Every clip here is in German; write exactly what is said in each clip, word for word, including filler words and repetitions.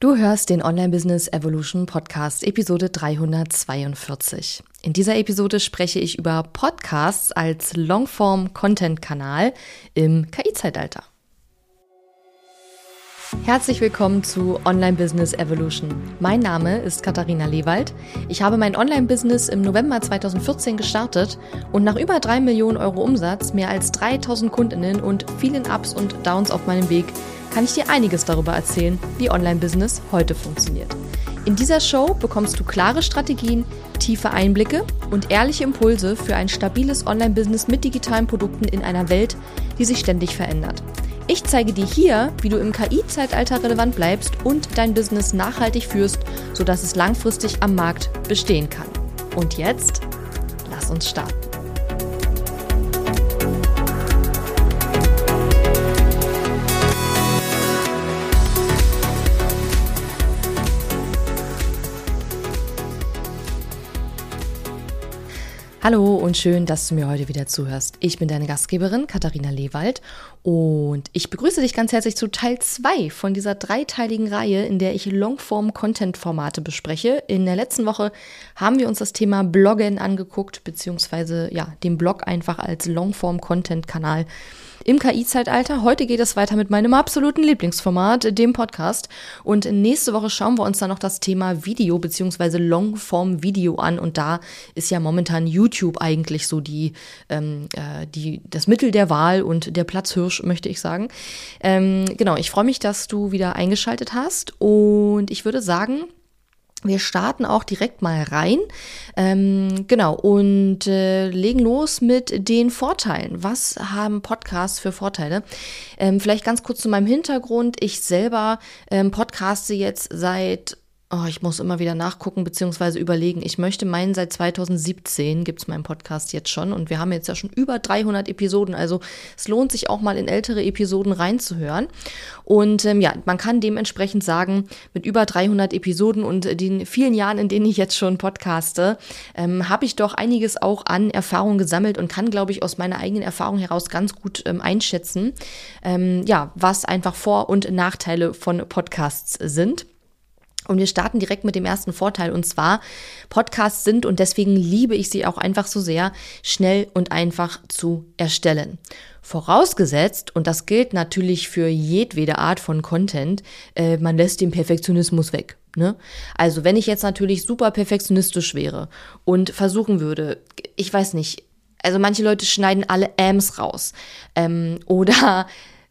Du hörst den Online Business Evolution Podcast, Episode dreihundertzweiundvierzig. In dieser Episode spreche ich über Podcasts als Longform-Content-Kanal im K I-Zeitalter. Herzlich willkommen zu Online Business Evolution. Mein Name ist Katharina Lewald. Ich habe mein Online-Business im November zweitausendvierzehn gestartet und nach über drei Millionen Euro Umsatz, mehr als dreitausend Kundinnen und vielen Ups und Downs auf meinem Weg kann ich dir einiges darüber erzählen, wie Online-Business heute funktioniert. In dieser Show bekommst du klare Strategien, tiefe Einblicke und ehrliche Impulse für ein stabiles Online-Business mit digitalen Produkten in einer Welt, die sich ständig verändert. Ich zeige dir hier, wie du im K I-Zeitalter relevant bleibst und dein Business nachhaltig führst, sodass es langfristig am Markt bestehen kann. Und jetzt, lass uns starten. Hallo und schön, dass du mir heute wieder zuhörst. Ich bin deine Gastgeberin Katharina Lewald und ich begrüße dich ganz herzlich zu Teil zwei von dieser dreiteiligen Reihe, in der ich Longform-Content-Formate bespreche. In der letzten Woche haben wir uns das Thema Bloggen angeguckt, beziehungsweise ja, den Blog einfach als Longform-Content-Kanal im K I-Zeitalter. Heute geht es weiter mit meinem absoluten Lieblingsformat, dem Podcast. Und nächste Woche schauen wir uns dann noch das Thema Video bzw. Longform-Video an. Und da ist ja momentan YouTube eigentlich so die, ähm, äh, die, das Mittel der Wahl und der Platzhirsch, möchte ich sagen. Ähm, genau, ich freue mich, dass du wieder eingeschaltet hast. Und ich würde sagen, wir starten auch direkt mal rein, ähm, genau, und äh, legen los mit den Vorteilen. Was haben Podcasts für Vorteile? Ähm, vielleicht ganz kurz zu meinem Hintergrund. Ich selber ähm, podcaste jetzt seit, oh, ich muss immer wieder nachgucken bzw. überlegen. Ich möchte meinen, seit zweitausendsiebzehn gibt es meinen Podcast jetzt schon und wir haben jetzt ja schon über dreihundert Episoden. Also es lohnt sich auch mal in ältere Episoden reinzuhören. Und ähm, ja, man kann dementsprechend sagen, mit über dreihundert Episoden und den vielen Jahren, in denen ich jetzt schon podcaste, ähm, habe ich doch einiges auch an Erfahrung gesammelt und kann, glaube ich, aus meiner eigenen Erfahrung heraus ganz gut ähm, einschätzen, ähm, ja, was einfach Vor- und Nachteile von Podcasts sind. Und wir starten direkt mit dem ersten Vorteil, und zwar Podcasts sind, und deswegen liebe ich sie auch einfach so sehr, schnell und einfach zu erstellen. Vorausgesetzt, und das gilt natürlich für jedwede Art von Content, äh, man lässt den Perfektionismus weg. Ne? Also wenn ich jetzt natürlich super perfektionistisch wäre und versuchen würde, ich weiß nicht, also manche Leute schneiden alle Ams raus ähm, oder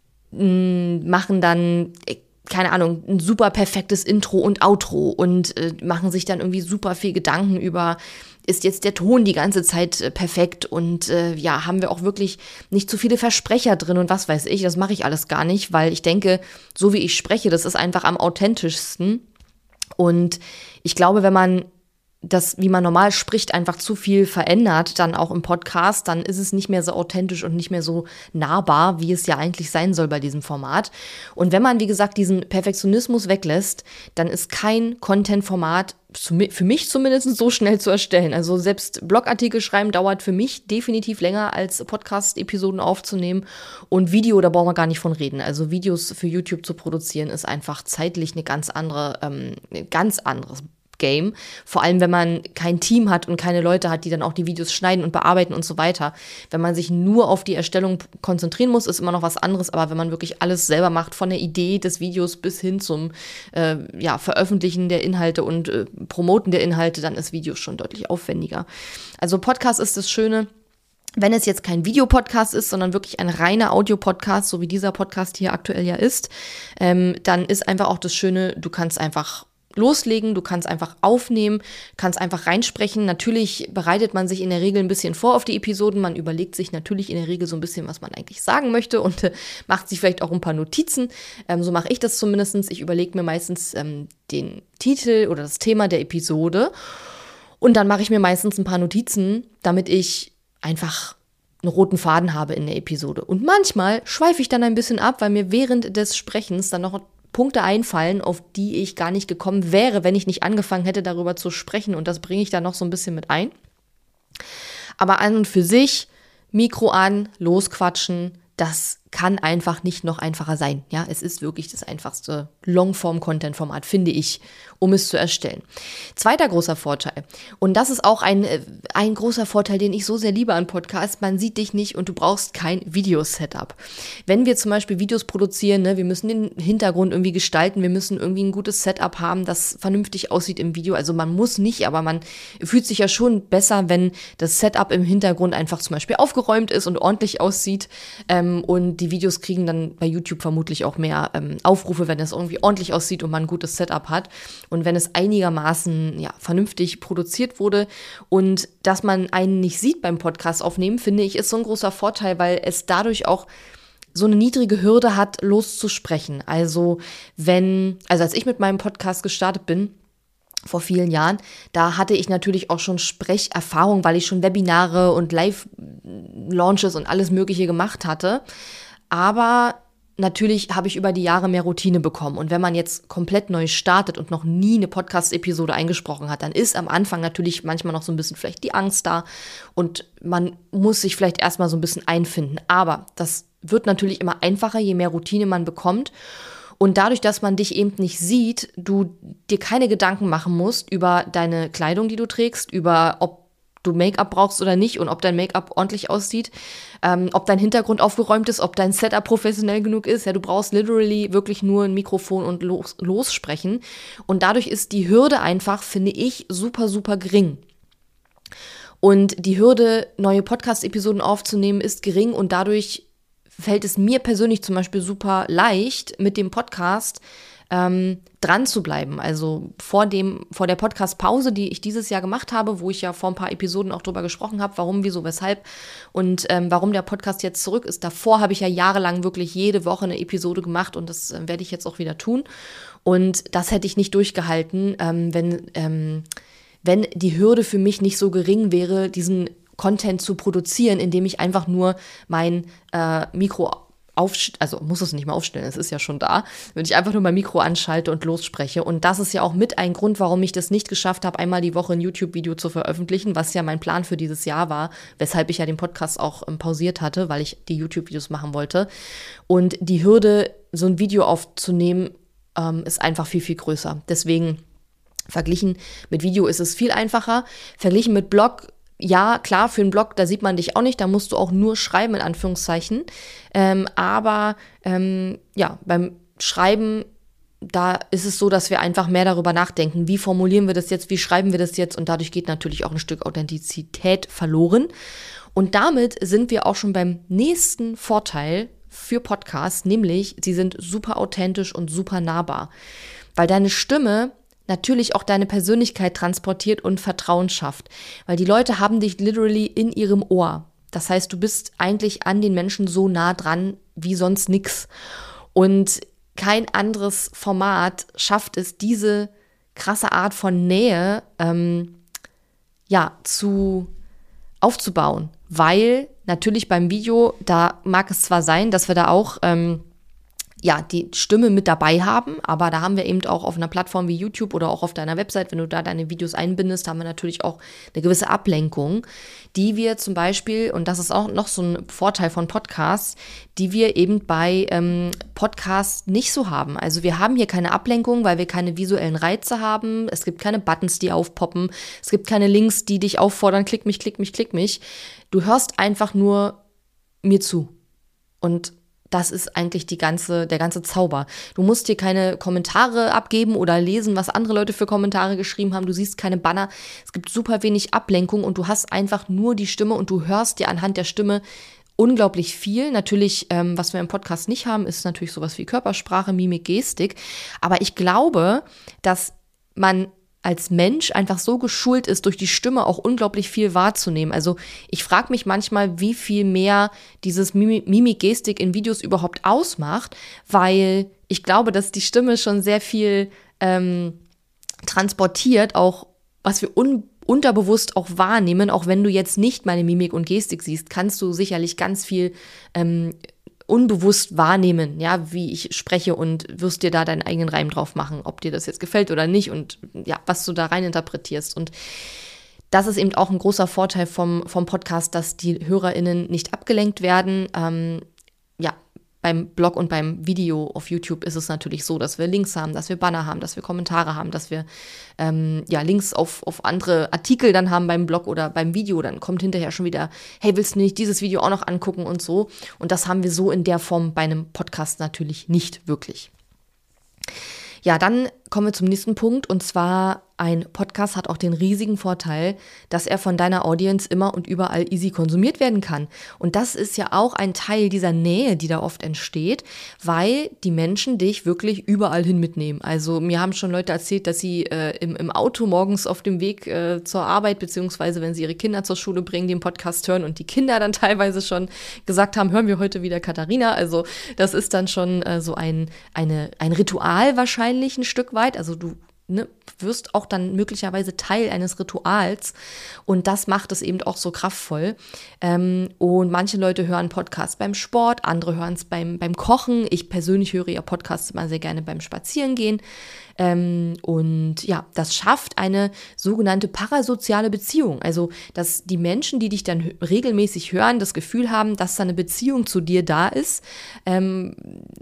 mh, machen dann keine Ahnung, ein super perfektes Intro und Outro und äh, machen sich dann irgendwie super viel Gedanken über, ist jetzt der Ton die ganze Zeit äh, perfekt und äh, ja, haben wir auch wirklich nicht zu viele Versprecher drin und was weiß ich, das mache ich alles gar nicht, weil ich denke, so wie ich spreche, das ist einfach am authentischsten und ich glaube, wenn man das, wie man normal spricht, einfach zu viel verändert, dann auch im Podcast, dann ist es nicht mehr so authentisch und nicht mehr so nahbar, wie es ja eigentlich sein soll bei diesem Format. Und wenn man, wie gesagt, diesen Perfektionismus weglässt, dann ist kein Content-Format für mich zumindest so schnell zu erstellen. Also selbst Blogartikel schreiben dauert für mich definitiv länger als Podcast-Episoden aufzunehmen und Video, da brauchen wir gar nicht von reden. Also Videos für YouTube zu produzieren ist einfach zeitlich eine ganz andere, ähm, ganz anderes Game. Vor allem, wenn man kein Team hat und keine Leute hat, die dann auch die Videos schneiden und bearbeiten und so weiter. Wenn man sich nur auf die Erstellung konzentrieren muss, ist immer noch was anderes. Aber wenn man wirklich alles selber macht, von der Idee des Videos bis hin zum äh, ja, Veröffentlichen der Inhalte und äh, Promoten der Inhalte, dann ist Video schon deutlich aufwendiger. Also Podcast ist das Schöne, wenn es jetzt kein Videopodcast ist, sondern wirklich ein reiner Audio-Podcast, so wie dieser Podcast hier aktuell ja ist, ähm, dann ist einfach auch das Schöne, du kannst einfach loslegen, du kannst einfach aufnehmen, kannst einfach reinsprechen. Natürlich bereitet man sich in der Regel ein bisschen vor auf die Episoden, man überlegt sich natürlich in der Regel so ein bisschen, was man eigentlich sagen möchte und äh, macht sich vielleicht auch ein paar Notizen. Ähm, so mache ich das zumindest. Ich überlege mir meistens ähm, den Titel oder das Thema der Episode und dann mache ich mir meistens ein paar Notizen, damit ich einfach einen roten Faden habe in der Episode. Und manchmal schweife ich dann ein bisschen ab, weil mir während des Sprechens dann noch Punkte einfallen, auf die ich gar nicht gekommen wäre, wenn ich nicht angefangen hätte, darüber zu sprechen. Und das bringe ich dann noch so ein bisschen mit ein. Aber an und für sich, Mikro an, losquatschen, das kann einfach nicht noch einfacher sein. Ja, es ist wirklich das einfachste Longform-Content-Format, finde ich, um es zu erstellen. Zweiter großer Vorteil, und das ist auch ein, ein großer Vorteil, den ich so sehr liebe an Podcasts, man sieht dich nicht und du brauchst kein Videosetup. Wenn wir zum Beispiel Videos produzieren, ne, wir müssen den Hintergrund irgendwie gestalten, wir müssen irgendwie ein gutes Setup haben, das vernünftig aussieht im Video. Also man muss nicht, aber man fühlt sich ja schon besser, wenn das Setup im Hintergrund einfach zum Beispiel aufgeräumt ist und ordentlich aussieht, ähm, und die Videos kriegen dann bei YouTube vermutlich auch mehr ähm, Aufrufe, wenn es irgendwie ordentlich aussieht und man ein gutes Setup hat und wenn es einigermaßen ja, vernünftig produziert wurde. Und dass man einen nicht sieht beim Podcast aufnehmen, finde ich, ist so ein großer Vorteil, weil es dadurch auch so eine niedrige Hürde hat, loszusprechen. Also wenn, also als ich mit meinem Podcast gestartet bin, vor vielen Jahren, da hatte ich natürlich auch schon Sprecherfahrung, weil ich schon Webinare und Live-Launches und alles Mögliche gemacht hatte. Aber natürlich habe ich über die Jahre mehr Routine bekommen. Und wenn man jetzt komplett neu startet und noch nie eine Podcast-Episode eingesprochen hat, dann ist am Anfang natürlich manchmal noch so ein bisschen vielleicht die Angst da. Und man muss sich vielleicht erstmal so ein bisschen einfinden. Aber das wird natürlich immer einfacher, je mehr Routine man bekommt. Und dadurch, dass man dich eben nicht sieht, du dir keine Gedanken machen musst über deine Kleidung, die du trägst, über ob du Make-up brauchst oder nicht und ob dein Make-up ordentlich aussieht, ähm, ob dein Hintergrund aufgeräumt ist, ob dein Setup professionell genug ist. Ja, du brauchst literally wirklich nur ein Mikrofon und los, lossprechen. Und dadurch ist die Hürde einfach, finde ich, super, super gering. Und die Hürde, neue Podcast-Episoden aufzunehmen, ist gering und dadurch fällt es mir persönlich zum Beispiel super leicht, mit dem Podcast ähm, dran zu bleiben. Also vor dem, vor der Podcast-Pause, die ich dieses Jahr gemacht habe, wo ich ja vor ein paar Episoden auch drüber gesprochen habe, warum, wieso, weshalb und ähm, warum der Podcast jetzt zurück ist. Davor habe ich ja jahrelang wirklich jede Woche eine Episode gemacht und das äh, werde ich jetzt auch wieder tun. Und das hätte ich nicht durchgehalten, ähm, wenn, ähm, wenn die Hürde für mich nicht so gering wäre, diesen Content zu produzieren, indem ich einfach nur mein äh, Mikro aufstelle, also muss es nicht mal aufstellen, es ist ja schon da, wenn ich einfach nur mein Mikro anschalte und losspreche. Und das ist ja auch mit ein Grund, warum ich das nicht geschafft habe, einmal die Woche ein YouTube-Video zu veröffentlichen, was ja mein Plan für dieses Jahr war, weshalb ich ja den Podcast auch ähm, pausiert hatte, weil ich die YouTube-Videos machen wollte. Und die Hürde, so ein Video aufzunehmen, ähm, ist einfach viel, viel größer. Deswegen verglichen mit Video ist es viel einfacher. Verglichen mit Blog, ja, klar, für einen Blog, da sieht man dich auch nicht, da musst du auch nur schreiben, in Anführungszeichen. Ähm, aber ähm, ja, beim Schreiben, da ist es so, dass wir einfach mehr darüber nachdenken, wie formulieren wir das jetzt, wie schreiben wir das jetzt und dadurch geht natürlich auch ein Stück Authentizität verloren. Und damit sind wir auch schon beim nächsten Vorteil für Podcasts, nämlich sie sind super authentisch und super nahbar, weil deine Stimme natürlich auch deine Persönlichkeit transportiert und Vertrauen schafft. Weil die Leute haben dich literally in ihrem Ohr. Das heißt, du bist eigentlich an den Menschen so nah dran wie sonst nix. Und kein anderes Format schafft es, diese krasse Art von Nähe ähm, ja, zu aufzubauen. Weil natürlich beim Video, da mag es zwar sein, dass wir da auch ähm, ja, die Stimme mit dabei haben, aber da haben wir eben auch auf einer Plattform wie YouTube oder auch auf deiner Website, wenn du da deine Videos einbindest, haben wir natürlich auch eine gewisse Ablenkung, die wir zum Beispiel, und das ist auch noch so ein Vorteil von Podcasts, die wir eben bei ähm, Podcasts nicht so haben. Also wir haben hier keine Ablenkung, weil wir keine visuellen Reize haben, es gibt keine Buttons, die aufpoppen, es gibt keine Links, die dich auffordern, klick mich, klick mich, klick mich. Du hörst einfach nur mir zu und das ist eigentlich die ganze, der ganze Zauber. Du musst hier keine Kommentare abgeben oder lesen, was andere Leute für Kommentare geschrieben haben. Du siehst keine Banner. Es gibt super wenig Ablenkung und du hast einfach nur die Stimme und du hörst dir anhand der Stimme unglaublich viel. Natürlich, ähm, was wir im Podcast nicht haben, ist natürlich sowas wie Körpersprache, Mimik, Gestik. Aber ich glaube, dass man als Mensch einfach so geschult ist, durch die Stimme auch unglaublich viel wahrzunehmen. Also ich frage mich manchmal, wie viel mehr dieses Mimik-Gestik in Videos überhaupt ausmacht, weil ich glaube, dass die Stimme schon sehr viel ähm, transportiert, auch was wir un- unterbewusst auch wahrnehmen. Auch wenn du jetzt nicht meine Mimik und Gestik siehst, kannst du sicherlich ganz viel ähm, unbewusst wahrnehmen, ja, wie ich spreche und wirst dir da deinen eigenen Reim drauf machen, ob dir das jetzt gefällt oder nicht und ja, was du da rein interpretierst. Und das ist eben auch ein großer Vorteil vom, vom Podcast, dass die HörerInnen nicht abgelenkt werden. Ähm, ja, Beim Blog und beim Video auf YouTube ist es natürlich so, dass wir Links haben, dass wir Banner haben, dass wir Kommentare haben, dass wir ähm, ja Links auf, auf andere Artikel dann haben beim Blog oder beim Video. Dann kommt hinterher schon wieder, hey, willst du nicht dieses Video auch noch angucken und so. Und das haben wir so in der Form bei einem Podcast natürlich nicht wirklich. Ja, dann kommen wir zum nächsten Punkt, und zwar ein Podcast hat auch den riesigen Vorteil, dass er von deiner Audience immer und überall easy konsumiert werden kann. Und das ist ja auch ein Teil dieser Nähe, die da oft entsteht, weil die Menschen dich wirklich überall hin mitnehmen. Also mir haben schon Leute erzählt, dass sie äh, im, im Auto morgens auf dem Weg äh, zur Arbeit, beziehungsweise wenn sie ihre Kinder zur Schule bringen, den Podcast hören und die Kinder dann teilweise schon gesagt haben, hören wir heute wieder Katharina. Also das ist dann schon äh, so ein, eine, ein Ritual wahrscheinlich ein Stück weit. Also du ne, wirst auch dann möglicherweise Teil eines Rituals, und das macht es eben auch so kraftvoll. Ähm, und manche Leute hören Podcasts beim Sport, andere hören es beim, beim Kochen. Ich persönlich höre ja Podcasts immer sehr gerne beim Spazierengehen. Ähm, und ja, das schafft eine sogenannte parasoziale Beziehung. Also, dass die Menschen, die dich dann h- regelmäßig hören, das Gefühl haben, dass da eine Beziehung zu dir da ist, ähm,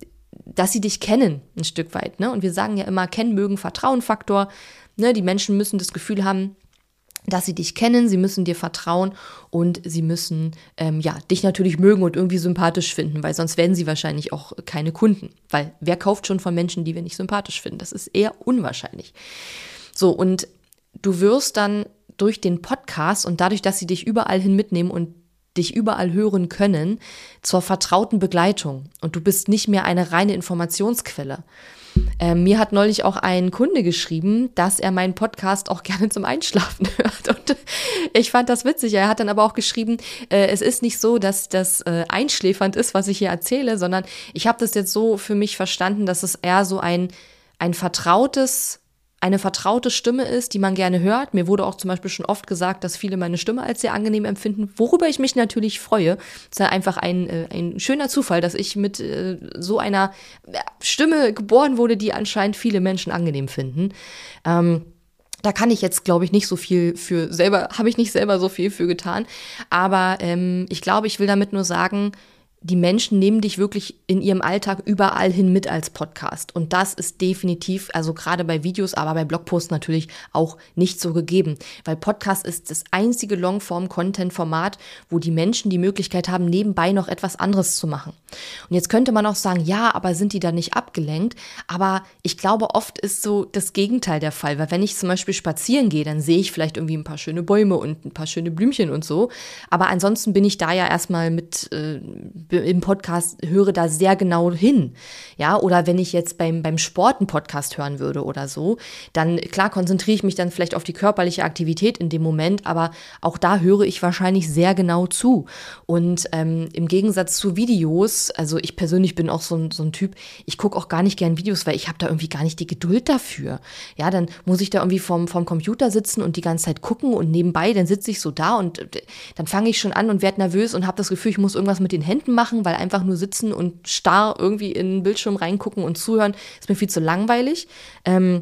dass sie dich kennen, ein Stück weit. Ne? Und wir sagen ja immer, kennen, mögen, Vertrauen-Faktor. Ne? Die Menschen müssen das Gefühl haben, dass sie dich kennen, sie müssen dir vertrauen und sie müssen ähm, ja, dich natürlich mögen und irgendwie sympathisch finden, weil sonst werden sie wahrscheinlich auch keine Kunden. Weil wer kauft schon von Menschen, die wir nicht sympathisch finden? Das ist eher unwahrscheinlich. So, und du wirst dann durch den Podcast und dadurch, dass sie dich überall hin mitnehmen und dich überall hören können, zur vertrauten Begleitung. Und du bist nicht mehr eine reine Informationsquelle. Ähm, mir hat neulich auch ein Kunde geschrieben, dass er meinen Podcast auch gerne zum Einschlafen hört. Und ich fand das witzig. Er hat dann aber auch geschrieben, äh, es ist nicht so, dass das äh, einschläfernd ist, was ich hier erzähle, sondern ich habe das jetzt so für mich verstanden, dass es eher so ein, ein vertrautes eine vertraute Stimme ist, die man gerne hört. Mir wurde auch zum Beispiel schon oft gesagt, dass viele meine Stimme als sehr angenehm empfinden, worüber ich mich natürlich freue. Es ist ja einfach ein, äh, ein schöner Zufall, dass ich mit äh, so einer Stimme geboren wurde, die anscheinend viele Menschen angenehm finden. Ähm, Da kann ich jetzt, glaube ich, nicht so viel für selber, habe ich nicht selber so viel für getan. Aber ähm, ich glaube, ich will damit nur sagen, die Menschen nehmen dich wirklich in ihrem Alltag überall hin mit als Podcast. Und das ist definitiv, also gerade bei Videos, aber bei Blogposts natürlich auch nicht so gegeben. Weil Podcast ist das einzige Longform-Content-Format, wo die Menschen die Möglichkeit haben, nebenbei noch etwas anderes zu machen. Und jetzt könnte man auch sagen, ja, aber sind die da nicht abgelenkt? Aber ich glaube, oft ist so das Gegenteil der Fall. Weil wenn ich zum Beispiel spazieren gehe, dann sehe ich vielleicht irgendwie ein paar schöne Bäume und ein paar schöne Blümchen und so. Aber ansonsten bin ich da ja erstmal mit äh, im Podcast, höre da sehr genau hin, ja, oder wenn ich jetzt beim, beim Sport einen Podcast hören würde oder so, dann, klar, konzentriere ich mich dann vielleicht auf die körperliche Aktivität in dem Moment, aber auch da höre ich wahrscheinlich sehr genau zu. Und ähm, im Gegensatz zu Videos, also ich persönlich bin auch so ein, so ein Typ, ich gucke auch gar nicht gern Videos, weil ich habe da irgendwie gar nicht die Geduld dafür. Ja, dann muss ich da irgendwie vorm, vorm Computer sitzen und die ganze Zeit gucken und nebenbei, dann sitze ich so da und dann fange ich schon an und werde nervös und habe das Gefühl, ich muss irgendwas mit den Händen machen, weil einfach nur sitzen und starr irgendwie in den Bildschirm reingucken und zuhören, ist mir viel zu langweilig. Ähm,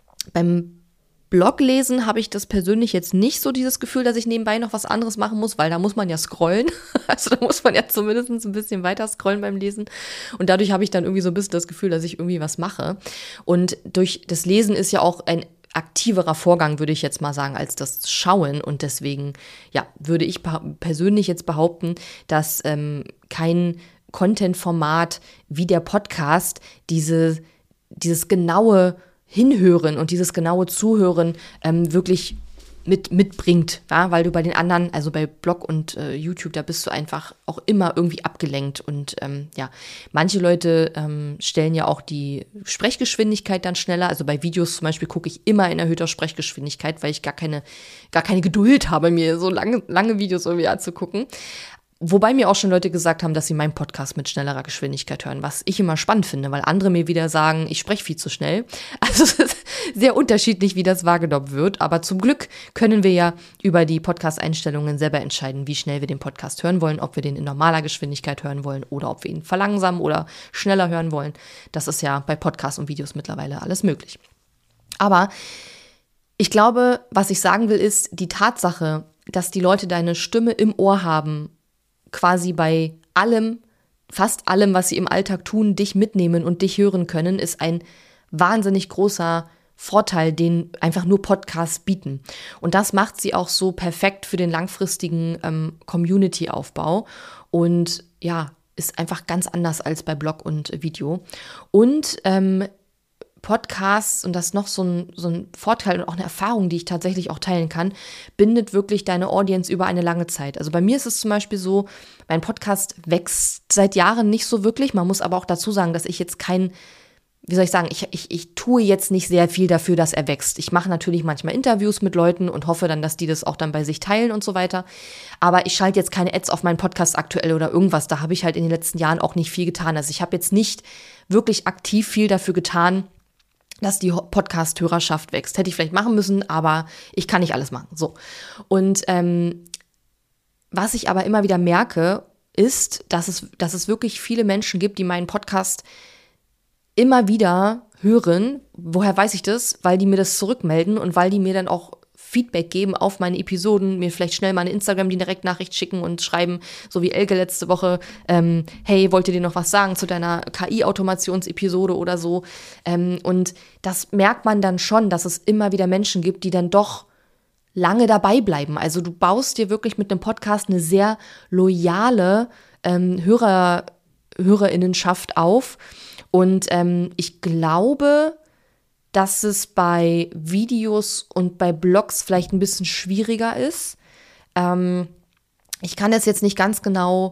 beim Bloglesen habe ich das persönlich jetzt nicht so dieses Gefühl, dass ich nebenbei noch was anderes machen muss, weil da muss man ja scrollen. Also da muss man ja zumindest ein bisschen weiter scrollen beim Lesen. Und dadurch habe ich dann irgendwie so ein bisschen das Gefühl, dass ich irgendwie was mache. Und durch das Lesen ist ja auch ein aktiverer Vorgang, würde ich jetzt mal sagen, als das Schauen. Und deswegen, ja, würde ich persönlich jetzt behaupten, dass ähm, kein Content-Format wie der Podcast diese, dieses genaue Hinhören und dieses genaue Zuhören ähm, wirklich mit mitbringt, ja? Weil du bei den anderen, also bei Blog und äh, YouTube, da bist du einfach auch immer irgendwie abgelenkt und ähm, ja, manche Leute ähm, stellen ja auch die Sprechgeschwindigkeit dann schneller, also bei Videos zum Beispiel gucke ich immer in erhöhter Sprechgeschwindigkeit, weil ich gar keine, gar keine Geduld habe, mir so lange, lange Videos irgendwie anzugucken. Wobei mir auch schon Leute gesagt haben, dass sie meinen Podcast mit schnellerer Geschwindigkeit hören, was ich immer spannend finde, weil andere mir wieder sagen, ich spreche viel zu schnell. Also es ist sehr unterschiedlich, wie das wahrgenommen wird. Aber zum Glück können wir ja über die Podcast-Einstellungen selber entscheiden, wie schnell wir den Podcast hören wollen, ob wir den in normaler Geschwindigkeit hören wollen oder ob wir ihn verlangsamen oder schneller hören wollen. Das ist ja bei Podcasts und Videos mittlerweile alles möglich. Aber ich glaube, was ich sagen will, ist die Tatsache, dass die Leute deine Stimme im Ohr haben, quasi bei allem, fast allem, was sie im Alltag tun, dich mitnehmen und dich hören können, ist ein wahnsinnig großer Vorteil, den einfach nur Podcasts bieten. Und das macht sie auch so perfekt für den langfristigen ähm, Community-Aufbau und ja, ist einfach ganz anders als bei Blog und Video. Und ähm, Podcasts, und das ist noch so ein, so ein Vorteil und auch eine Erfahrung, die ich tatsächlich auch teilen kann, bindet wirklich deine Audience über eine lange Zeit. Also bei mir ist es zum Beispiel so, mein Podcast wächst seit Jahren nicht so wirklich. Man muss aber auch dazu sagen, dass ich jetzt kein, wie soll ich sagen, ich, ich, ich tue jetzt nicht sehr viel dafür, dass er wächst. Ich mache natürlich manchmal Interviews mit Leuten und hoffe dann, dass die das auch dann bei sich teilen und so weiter. Aber ich schalte jetzt keine Ads auf meinen Podcast aktuell oder irgendwas. Da habe ich halt in den letzten Jahren auch nicht viel getan. Also ich habe jetzt nicht wirklich aktiv viel dafür getan, dass die Podcast-Hörerschaft wächst. Hätte ich vielleicht machen müssen, aber ich kann nicht alles machen. So. Und ähm, was ich aber immer wieder merke, ist, dass es, dass es wirklich viele Menschen gibt, die meinen Podcast immer wieder hören. Woher weiß ich das? Weil die mir das zurückmelden und weil die mir dann auch Feedback geben auf meine Episoden, mir vielleicht schnell mal eine Instagram-Direktnachricht schicken und schreiben, so wie Elke letzte Woche, ähm, hey, wollt ihr dir noch was sagen zu deiner K I-Automationsepisode oder so? Ähm, und das merkt man dann schon, dass es immer wieder Menschen gibt, die dann doch lange dabei bleiben. Also du baust dir wirklich mit einem Podcast eine sehr loyale ähm, Hörer, HörerInnenschaft auf. Und ähm, ich glaube, dass es bei Videos und bei Blogs vielleicht ein bisschen schwieriger ist. Ähm, ich kann das jetzt nicht ganz genau,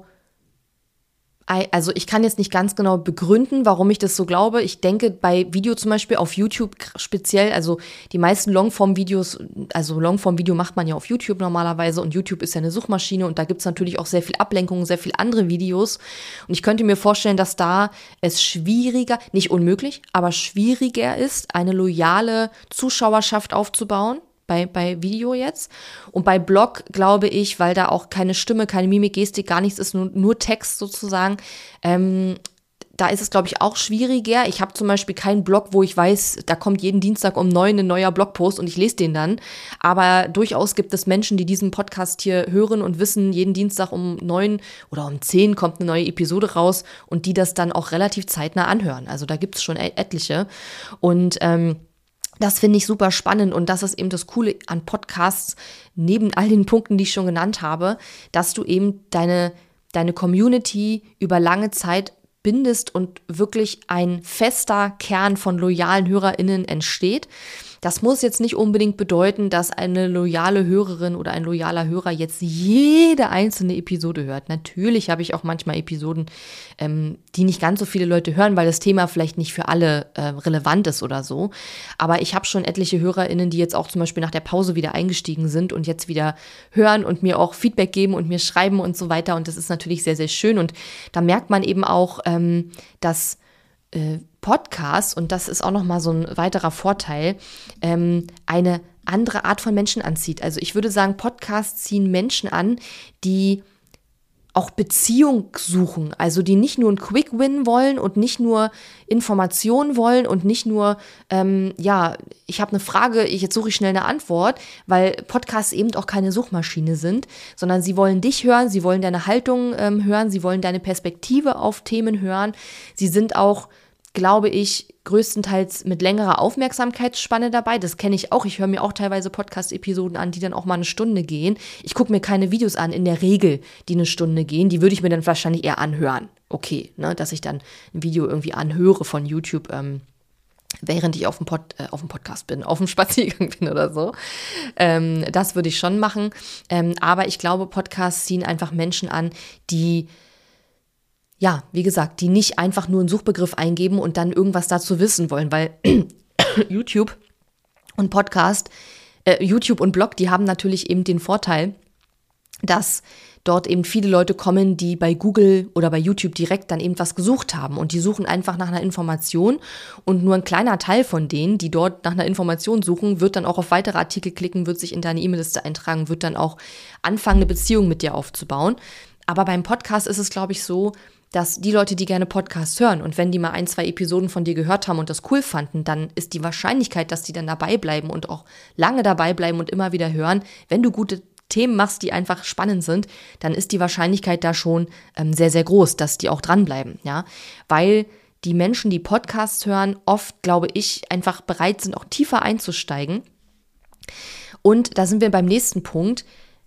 also ich kann jetzt nicht ganz genau begründen, warum ich das so glaube. Ich denke, bei Video zum Beispiel auf YouTube speziell, also die meisten Longform-Videos, also Longform-Video macht man ja auf YouTube normalerweise und YouTube ist ja eine Suchmaschine und da gibt es natürlich auch sehr viel Ablenkung, sehr viel andere Videos. Und ich könnte mir vorstellen, dass da es schwieriger, nicht unmöglich, aber schwieriger ist, eine loyale Zuschauerschaft aufzubauen. Bei, bei Video jetzt. Und bei Blog glaube ich, weil da auch keine Stimme, keine Mimik, Gestik, gar nichts ist, nur, nur Text sozusagen, ähm, da ist es, glaube ich, auch schwieriger. Ich habe zum Beispiel keinen Blog, wo ich weiß, da kommt jeden Dienstag um neun ein neuer Blogpost und ich lese den dann. Aber durchaus gibt es Menschen, die diesen Podcast hier hören und wissen, jeden Dienstag um neun oder um zehn kommt eine neue Episode raus und die das dann auch relativ zeitnah anhören. Also da gibt es schon etliche. Und ähm, das finde ich super spannend und das ist eben das Coole an Podcasts, neben all den Punkten, die ich schon genannt habe, dass du eben deine, deine Community über lange Zeit bindest und wirklich ein fester Kern von loyalen HörerInnen entsteht. Das muss jetzt nicht unbedingt bedeuten, dass eine loyale Hörerin oder ein loyaler Hörer jetzt jede einzelne Episode hört. Natürlich habe ich auch manchmal Episoden, ähm, die nicht ganz so viele Leute hören, weil das Thema vielleicht nicht für alle äh, relevant ist oder so. Aber ich habe schon etliche HörerInnen, die jetzt auch zum Beispiel nach der Pause wieder eingestiegen sind und jetzt wieder hören und mir auch Feedback geben und mir schreiben und so weiter. Und das ist natürlich sehr, sehr schön. Und da merkt man eben auch, ähm, dass äh, Podcasts, und das ist auch nochmal so ein weiterer Vorteil, ähm, eine andere Art von Menschen anzieht. Also ich würde sagen, Podcasts ziehen Menschen an, die auch Beziehung suchen, also die nicht nur einen Quick-Win wollen und nicht nur Informationen wollen und nicht nur, ähm, ja, ich habe eine Frage, ich, jetzt suche ich schnell eine Antwort, weil Podcasts eben auch keine Suchmaschine sind, sondern sie wollen dich hören, sie wollen deine Haltung ähm, hören, sie wollen deine Perspektive auf Themen hören, sie sind auch, glaube ich, größtenteils mit längerer Aufmerksamkeitsspanne dabei. Das kenne ich auch. Ich höre mir auch teilweise Podcast-Episoden an, die dann auch mal eine Stunde gehen. Ich gucke mir keine Videos an, in der Regel, die eine Stunde gehen. Die würde ich mir dann wahrscheinlich eher anhören. Okay, ne, dass ich dann ein Video irgendwie anhöre von YouTube, ähm, während ich auf dem, Pod, äh, auf dem Podcast bin, auf dem Spaziergang bin oder so. Ähm, das würde ich schon machen. Ähm, aber ich glaube, Podcasts ziehen einfach Menschen an, die ja, wie gesagt, die nicht einfach nur einen Suchbegriff eingeben und dann irgendwas dazu wissen wollen, weil YouTube und Podcast, äh, YouTube und Blog, die haben natürlich eben den Vorteil, dass dort eben viele Leute kommen, die bei Google oder bei YouTube direkt dann eben was gesucht haben und die suchen einfach nach einer Information und nur ein kleiner Teil von denen, die dort nach einer Information suchen, wird dann auch auf weitere Artikel klicken, wird sich in deine E-Mail-Liste eintragen, wird dann auch anfangen, eine Beziehung mit dir aufzubauen. Aber beim Podcast ist es, glaube ich, so, dass die Leute, die gerne Podcasts hören und wenn die mal ein, zwei Episoden von dir gehört haben und das cool fanden, dann ist die Wahrscheinlichkeit, dass die dann dabei bleiben und auch lange dabei bleiben und immer wieder hören, wenn du gute Themen machst, die einfach spannend sind, dann ist die Wahrscheinlichkeit da schon ähm, sehr, sehr groß, dass die auch dranbleiben, ja, weil die Menschen, die Podcasts hören, oft, glaube ich, einfach bereit sind, auch tiefer einzusteigen. Und da sind wir beim nächsten Punkt.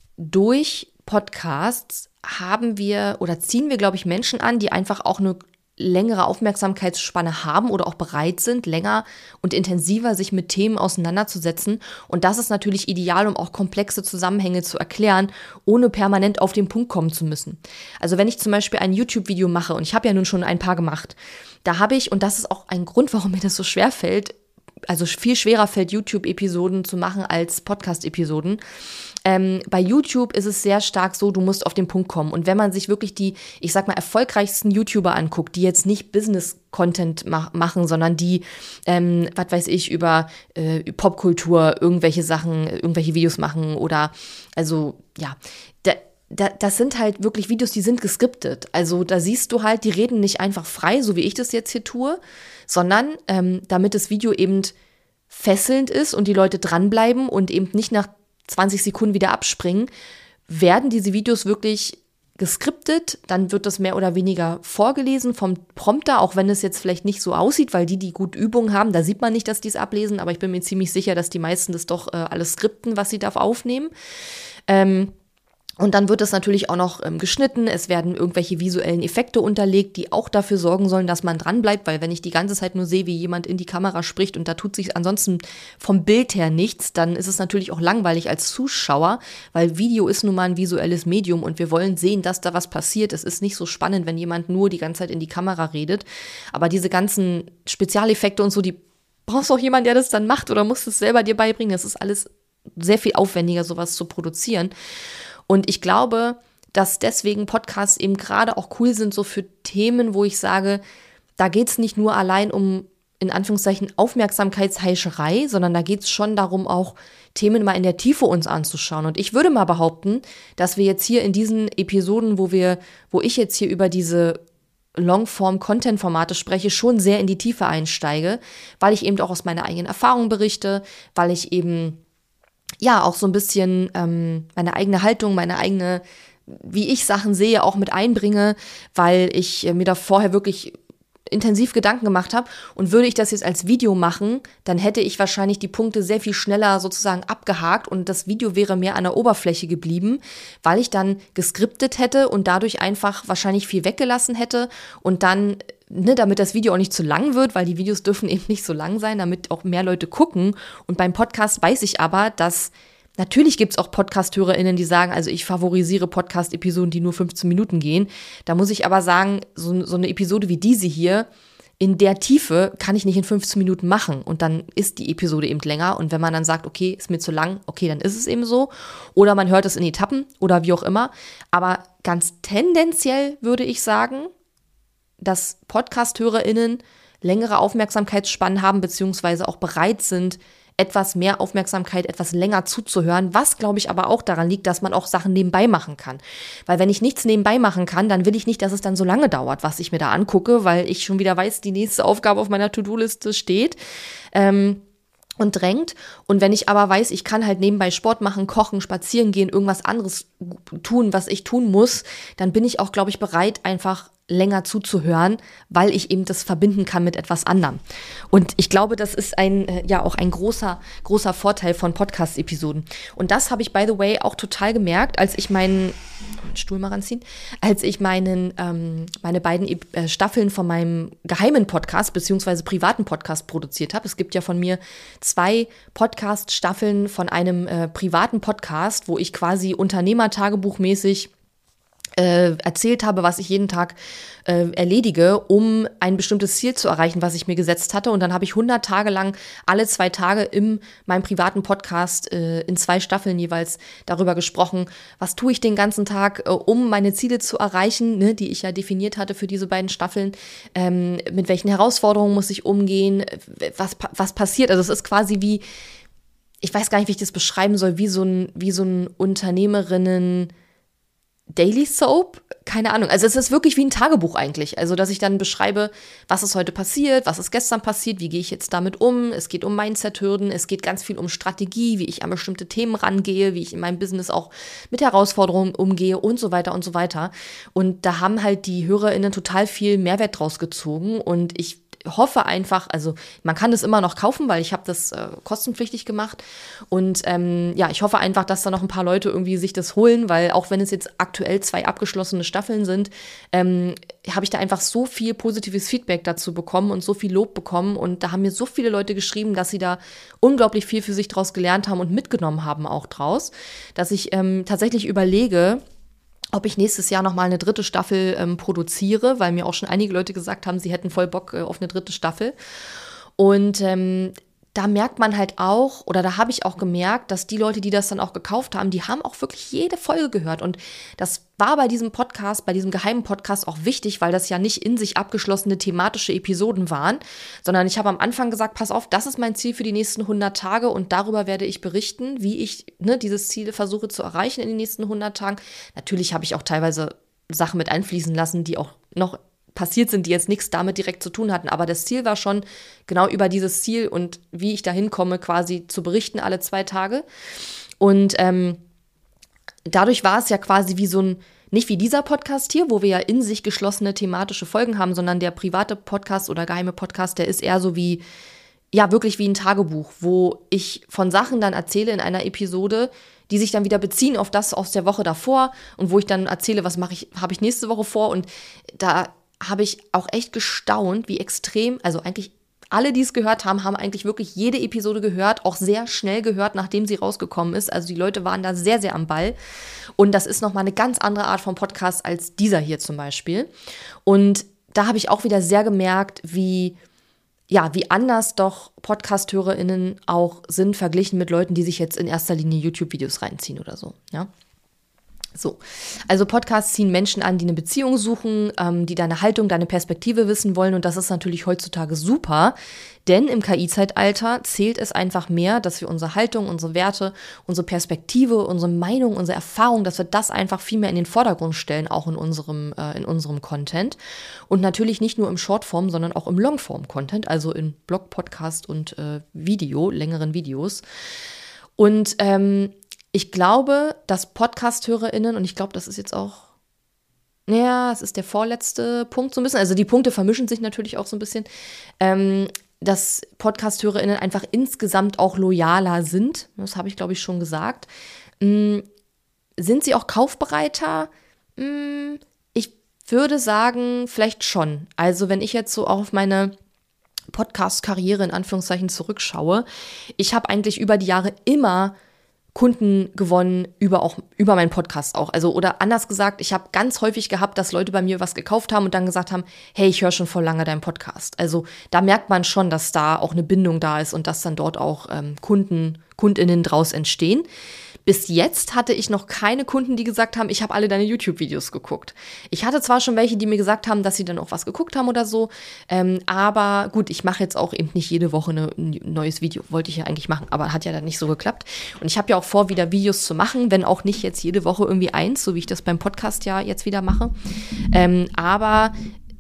Durch Podcasts haben wir oder ziehen wir, glaube ich, Menschen an, die einfach auch eine längere Aufmerksamkeitsspanne haben oder auch bereit sind, länger und intensiver sich mit Themen auseinanderzusetzen. Und das ist natürlich ideal, um auch komplexe Zusammenhänge zu erklären, ohne permanent auf den Punkt kommen zu müssen. Also wenn ich zum Beispiel ein YouTube-Video mache, und ich habe ja nun schon ein paar gemacht, da habe ich, und das ist auch ein Grund, warum mir das so schwer fällt, also viel schwerer fällt, YouTube-Episoden zu machen als Podcast-Episoden. Ähm, bei YouTube ist es sehr stark so, du musst auf den Punkt kommen. Und wenn man sich wirklich die, ich sag mal, erfolgreichsten YouTuber anguckt, die jetzt nicht Business-Content ma- machen, sondern die, ähm, was weiß ich, über äh, Popkultur irgendwelche Sachen, irgendwelche Videos machen oder, also, ja, da, da, das sind halt wirklich Videos, die sind geskriptet. Also da siehst du halt, die reden nicht einfach frei, so wie ich das jetzt hier tue, sondern ähm, damit das Video eben fesselnd ist und die Leute dranbleiben und eben nicht nach zwanzig Sekunden wieder abspringen, werden diese Videos wirklich geskriptet, dann wird das mehr oder weniger vorgelesen vom Prompter, auch wenn es jetzt vielleicht nicht so aussieht, weil die, die gut Übung haben, da sieht man nicht, dass die es ablesen, aber ich bin mir ziemlich sicher, dass die meisten das doch äh, alles skripten, was sie da aufnehmen. Ähm, Und dann wird es natürlich auch noch ähm, geschnitten, es werden irgendwelche visuellen Effekte unterlegt, die auch dafür sorgen sollen, dass man dranbleibt, weil wenn ich die ganze Zeit nur sehe, wie jemand in die Kamera spricht und da tut sich ansonsten vom Bild her nichts, dann ist es natürlich auch langweilig als Zuschauer, weil Video ist nun mal ein visuelles Medium und wir wollen sehen, dass da was passiert. Es ist nicht so spannend, wenn jemand nur die ganze Zeit in die Kamera redet, aber diese ganzen Spezialeffekte und so, die brauchst du auch jemanden, der das dann macht oder musst es selber dir beibringen. Das ist alles sehr viel aufwendiger, sowas zu produzieren. Und ich glaube, dass deswegen Podcasts eben gerade auch cool sind, so für Themen, wo ich sage, da geht es nicht nur allein um, in Anführungszeichen, Aufmerksamkeitsheischerei, sondern da geht es schon darum, auch Themen mal in der Tiefe uns anzuschauen. Und ich würde mal behaupten, dass wir jetzt hier in diesen Episoden, wo wir, wo ich jetzt hier über diese Longform-Content-Formate spreche, schon sehr in die Tiefe einsteige, weil ich eben auch aus meiner eigenen Erfahrung berichte, weil ich eben ja, auch so ein bisschen ähm, meine eigene Haltung, meine eigene, wie ich Sachen sehe, auch mit einbringe, weil ich äh, mir da vorher wirklich intensiv Gedanken gemacht habe. Und würde ich das jetzt als Video machen, dann hätte ich wahrscheinlich die Punkte sehr viel schneller sozusagen abgehakt und das Video wäre mehr an der Oberfläche geblieben, weil ich dann geskriptet hätte und dadurch einfach wahrscheinlich viel weggelassen hätte und dann, ne, damit das Video auch nicht zu lang wird, weil die Videos dürfen eben nicht so lang sein, damit auch mehr Leute gucken. Und beim Podcast weiß ich aber, dass natürlich gibt es auch Podcast-HörerInnen, die sagen, also ich favorisiere Podcast-Episoden, die nur fünfzehn Minuten gehen. Da muss ich aber sagen, so, so eine Episode wie diese hier, in der Tiefe kann ich nicht in fünfzehn Minuten machen. Und dann ist die Episode eben länger. Und wenn man dann sagt, okay, ist mir zu lang, okay, dann ist es eben so. Oder man hört es in Etappen oder wie auch immer. Aber ganz tendenziell würde ich sagen, dass Podcast-HörerInnen längere Aufmerksamkeitsspannen haben, beziehungsweise auch bereit sind, etwas mehr Aufmerksamkeit, etwas länger zuzuhören, was, glaube ich, aber auch daran liegt, dass man auch Sachen nebenbei machen kann. Weil wenn ich nichts nebenbei machen kann, dann will ich nicht, dass es dann so lange dauert, was ich mir da angucke, weil ich schon wieder weiß, die nächste Aufgabe auf meiner To-Do-Liste steht. Ähm, und drängt. Und wenn ich aber weiß, ich kann halt nebenbei Sport machen, kochen, spazieren gehen, irgendwas anderes tun, was ich tun muss, dann bin ich auch, glaube ich, bereit, einfach länger zuzuhören, weil ich eben das verbinden kann mit etwas anderem. Und ich glaube, das ist ein, äh, ja, auch ein großer, großer Vorteil von Podcast-Episoden. Und das habe ich, by the way, auch total gemerkt, als ich meinen, Stuhl mal ranziehen, als ich meinen, ähm, meine beiden äh, Staffeln von meinem geheimen Podcast, beziehungsweise privaten Podcast produziert habe. Es gibt ja von mir zwei Podcast-Staffeln von einem äh, privaten Podcast, wo ich quasi Unternehmertagebuchmäßig Äh, erzählt habe, was ich jeden Tag äh, erledige, um ein bestimmtes Ziel zu erreichen, was ich mir gesetzt hatte. Und dann habe ich hundert Tage lang alle zwei Tage in meinem privaten Podcast äh, in zwei Staffeln jeweils darüber gesprochen, was tue ich den ganzen Tag, äh, um meine Ziele zu erreichen, ne, die ich ja definiert hatte für diese beiden Staffeln. Ähm, mit welchen Herausforderungen muss ich umgehen? Was, was passiert? Also es ist quasi wie, ich weiß gar nicht, wie ich das beschreiben soll, wie so ein, wie so ein Unternehmerinnen- Daily Soap, keine Ahnung. Also es ist wirklich wie ein Tagebuch eigentlich. Also dass ich dann beschreibe, was ist heute passiert, was ist gestern passiert, wie gehe ich jetzt damit um. Es geht um Mindset-Hürden, es geht ganz viel um Strategie, wie ich an bestimmte Themen rangehe, wie ich in meinem Business auch mit Herausforderungen umgehe und so weiter und so weiter. Und da haben halt die HörerInnen total viel Mehrwert draus gezogen und ich hoffe einfach, also man kann das immer noch kaufen, weil ich habe das äh, kostenpflichtig gemacht und ähm, ja, ich hoffe einfach, dass da noch ein paar Leute irgendwie sich das holen, weil auch wenn es jetzt aktuell zwei abgeschlossene Staffeln sind, ähm, habe ich da einfach so viel positives Feedback dazu bekommen und so viel Lob bekommen und da haben mir so viele Leute geschrieben, dass sie da unglaublich viel für sich draus gelernt haben und mitgenommen haben auch draus, dass ich ähm, tatsächlich überlege, ob ich nächstes Jahr nochmal eine dritte Staffel ähm, produziere, weil mir auch schon einige Leute gesagt haben, sie hätten voll Bock äh, auf eine dritte Staffel. Und ähm, da merkt man halt auch, oder da habe ich auch gemerkt, dass die Leute, die das dann auch gekauft haben, die haben auch wirklich jede Folge gehört. Und das war bei diesem Podcast, bei diesem geheimen Podcast auch wichtig, weil das ja nicht in sich abgeschlossene thematische Episoden waren, sondern ich habe am Anfang gesagt, pass auf, das ist mein Ziel für die nächsten hundert Tage und darüber werde ich berichten, wie ich ne, dieses Ziel versuche zu erreichen in den nächsten hundert Tagen. Natürlich habe ich auch teilweise Sachen mit einfließen lassen, die auch noch passiert sind, die jetzt nichts damit direkt zu tun hatten. Aber das Ziel war schon, genau über dieses Ziel und wie ich da hinkomme, quasi zu berichten alle zwei Tage. Und ähm, dadurch war es ja quasi wie so ein, nicht wie dieser Podcast hier, wo wir ja in sich geschlossene thematische Folgen haben, sondern der private Podcast oder geheime Podcast, der ist eher so wie, ja, wirklich wie ein Tagebuch, wo ich von Sachen dann erzähle in einer Episode, die sich dann wieder beziehen auf das aus der Woche davor und wo ich dann erzähle, was mache ich, habe ich nächste Woche vor und da habe ich auch echt gestaunt, wie extrem, also eigentlich alle, die es gehört haben, haben eigentlich wirklich jede Episode gehört, auch sehr schnell gehört, nachdem sie rausgekommen ist. Also die Leute waren da sehr, sehr am Ball. Und das ist nochmal eine ganz andere Art von Podcast als dieser hier zum Beispiel. Und da habe ich auch wieder sehr gemerkt, wie, ja, wie anders doch Podcast-HörerInnen auch sind, verglichen mit Leuten, die sich jetzt in erster Linie YouTube-Videos reinziehen oder so, ja. So, also Podcasts ziehen Menschen an, die eine Beziehung suchen, ähm, die deine Haltung, deine Perspektive wissen wollen und das ist natürlich heutzutage super, denn im K I-Zeitalter zählt es einfach mehr, dass wir unsere Haltung, unsere Werte, unsere Perspektive, unsere Meinung, unsere Erfahrung, dass wir das einfach viel mehr in den Vordergrund stellen, auch in unserem, äh, in unserem Content und natürlich nicht nur im Shortform, sondern auch im Longform-Content, also in Blog, Podcast und äh, Video, längeren Videos und ähm, ich glaube, dass Podcast-HörerInnen, und ich glaube, das ist jetzt auch, ja, es ist der vorletzte Punkt so ein bisschen, also die Punkte vermischen sich natürlich auch so ein bisschen, ähm, dass Podcast-HörerInnen einfach insgesamt auch loyaler sind, das habe ich, glaube ich, schon gesagt. Ähm, sind sie auch kaufbereiter? Ähm, ich würde sagen, vielleicht schon. Also wenn ich jetzt so auf meine Podcast-Karriere in Anführungszeichen zurückschaue, ich habe eigentlich über die Jahre immer Kunden gewonnen über auch über meinen Podcast auch. Also oder anders gesagt, ich habe ganz häufig gehabt, dass Leute bei mir was gekauft haben und dann gesagt haben, hey, ich höre schon vor lange deinen Podcast. Also da merkt man schon, dass da auch eine Bindung da ist und dass dann dort auch ähm, Kunden, KundInnen draus entstehen. Bis jetzt hatte ich noch keine Kunden, die gesagt haben, ich habe alle deine YouTube-Videos geguckt. Ich hatte zwar schon welche, die mir gesagt haben, dass sie dann auch was geguckt haben oder so, ähm, aber gut, ich mache jetzt auch eben nicht jede Woche eine, ein neues Video, wollte ich ja eigentlich machen, aber hat ja dann nicht so geklappt. Und ich habe ja auch vor, wieder Videos zu machen, wenn auch nicht jetzt jede Woche irgendwie eins, so wie ich das beim Podcast ja jetzt wieder mache. Ähm, aber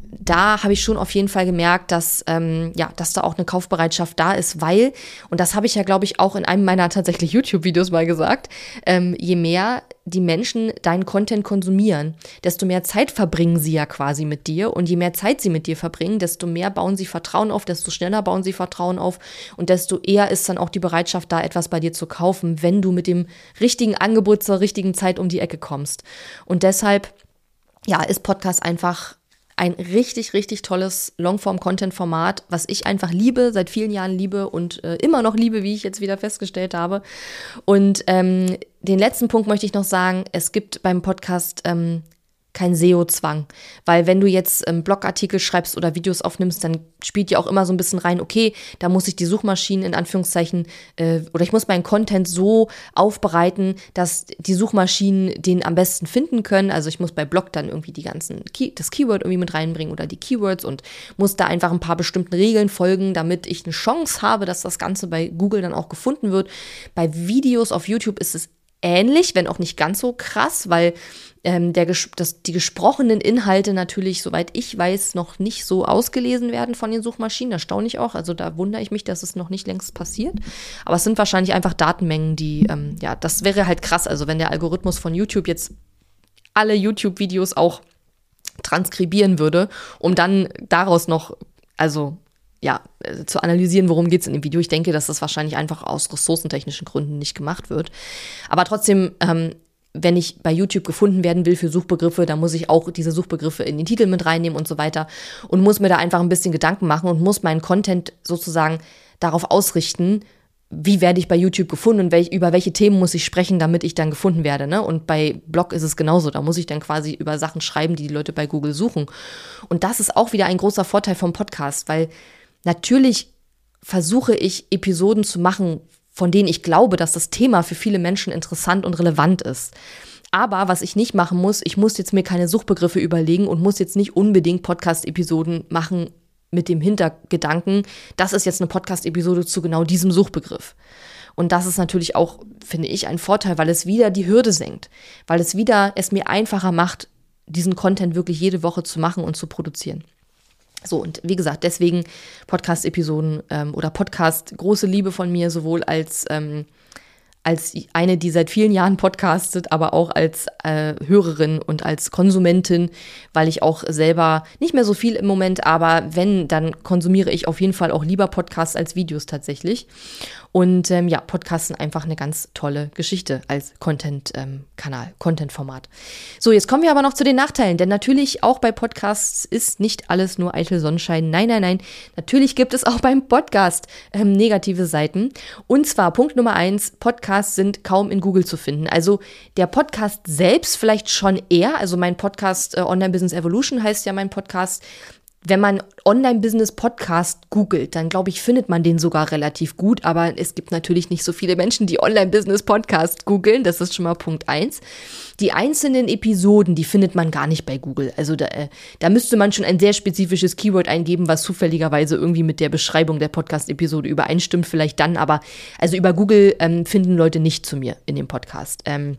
da habe ich schon auf jeden Fall gemerkt, dass, ähm, ja, dass da auch eine Kaufbereitschaft da ist, weil, und das habe ich ja, glaube ich, auch in einem meiner tatsächlich YouTube-Videos mal gesagt, ähm, je mehr die Menschen deinen Content konsumieren, desto mehr Zeit verbringen sie ja quasi mit dir und je mehr Zeit sie mit dir verbringen, desto mehr bauen sie Vertrauen auf, desto schneller bauen sie Vertrauen auf und desto eher ist dann auch die Bereitschaft da, etwas bei dir zu kaufen, wenn du mit dem richtigen Angebot zur richtigen Zeit um die Ecke kommst. Und deshalb, ja, ist Podcast einfach ein richtig, richtig tolles Longform-Content-Format, was ich einfach liebe, seit vielen Jahren liebe und äh, immer noch liebe, wie ich jetzt wieder festgestellt habe. Und ähm, den letzten Punkt möchte ich noch sagen, es gibt beim Podcast ähm, kein S E O-Zwang, weil wenn du jetzt ähm, Blogartikel schreibst oder Videos aufnimmst, dann spielt ja auch immer so ein bisschen rein, okay, da muss ich die Suchmaschinen in Anführungszeichen äh, oder ich muss meinen Content so aufbereiten, dass die Suchmaschinen den am besten finden können, also ich muss bei Blog dann irgendwie die ganzen, Key- das Keyword irgendwie mit reinbringen oder die Keywords und muss da einfach ein paar bestimmten Regeln folgen, damit ich eine Chance habe, dass das Ganze bei Google dann auch gefunden wird. Bei Videos auf YouTube ist es ähnlich, wenn auch nicht ganz so krass, weil ähm, der, das, die gesprochenen Inhalte natürlich, soweit ich weiß, noch nicht so ausgelesen werden von den Suchmaschinen. Das staune ich auch. Also da wundere ich mich, dass es noch nicht längst passiert. Aber es sind wahrscheinlich einfach Datenmengen, die, ähm, ja, das wäre halt krass. Also wenn der Algorithmus von YouTube jetzt alle YouTube-Videos auch transkribieren würde, um dann daraus noch, also ja, zu analysieren, worum geht es in dem Video. Ich denke, dass das wahrscheinlich einfach aus ressourcentechnischen Gründen nicht gemacht wird. Aber trotzdem, ähm, wenn ich bei YouTube gefunden werden will für Suchbegriffe, dann muss ich auch diese Suchbegriffe in den Titel mit reinnehmen und so weiter und muss mir da einfach ein bisschen Gedanken machen und muss meinen Content sozusagen darauf ausrichten, wie werde ich bei YouTube gefunden und welch, über welche Themen muss ich sprechen, damit ich dann gefunden werde, ne? Und bei Blog ist es genauso, da muss ich dann quasi über Sachen schreiben, die die Leute bei Google suchen. Und das ist auch wieder ein großer Vorteil vom Podcast, weil natürlich versuche ich, Episoden zu machen, von denen ich glaube, dass das Thema für viele Menschen interessant und relevant ist. Aber was ich nicht machen muss, ich muss jetzt mir keine Suchbegriffe überlegen und muss jetzt nicht unbedingt Podcast-Episoden machen mit dem Hintergedanken, das ist jetzt eine Podcast-Episode zu genau diesem Suchbegriff. Und das ist natürlich auch, finde ich, ein Vorteil, weil es wieder die Hürde senkt, weil es wieder es mir einfacher macht, diesen Content wirklich jede Woche zu machen und zu produzieren. So, und wie gesagt, deswegen Podcast-Episoden ähm, oder Podcast, große Liebe von mir, sowohl als, ähm, als eine, die seit vielen Jahren podcastet, aber auch als äh, Hörerin und als Konsumentin, weil ich auch selber nicht mehr so viel im Moment, aber wenn, dann konsumiere ich auf jeden Fall auch lieber Podcasts als Videos tatsächlich. Und ähm, ja, Podcasts sind einfach eine ganz tolle Geschichte als Content-Kanal, ähm, Content-Format. So, jetzt kommen wir aber noch zu den Nachteilen, denn natürlich auch bei Podcasts ist nicht alles nur eitel Sonnenschein. Nein, nein, nein, natürlich gibt es auch beim Podcast ähm, negative Seiten. Und zwar Punkt Nummer eins, Podcasts sind kaum in Google zu finden. Also der Podcast selbst vielleicht schon eher, also mein Podcast äh, Online Business Evolution heißt ja mein Podcast. Wenn man Online-Business-Podcast googelt, dann glaube ich, findet man den sogar relativ gut. Aber es gibt natürlich nicht so viele Menschen, die Online-Business-Podcast googeln. Das ist schon mal Punkt eins. Die einzelnen Episoden, die findet man gar nicht bei Google. Also da, äh, da müsste man schon ein sehr spezifisches Keyword eingeben, was zufälligerweise irgendwie mit der Beschreibung der Podcast-Episode übereinstimmt. Vielleicht dann, aber also über Google ähm, finden Leute nicht zu mir in dem Podcast. Ähm,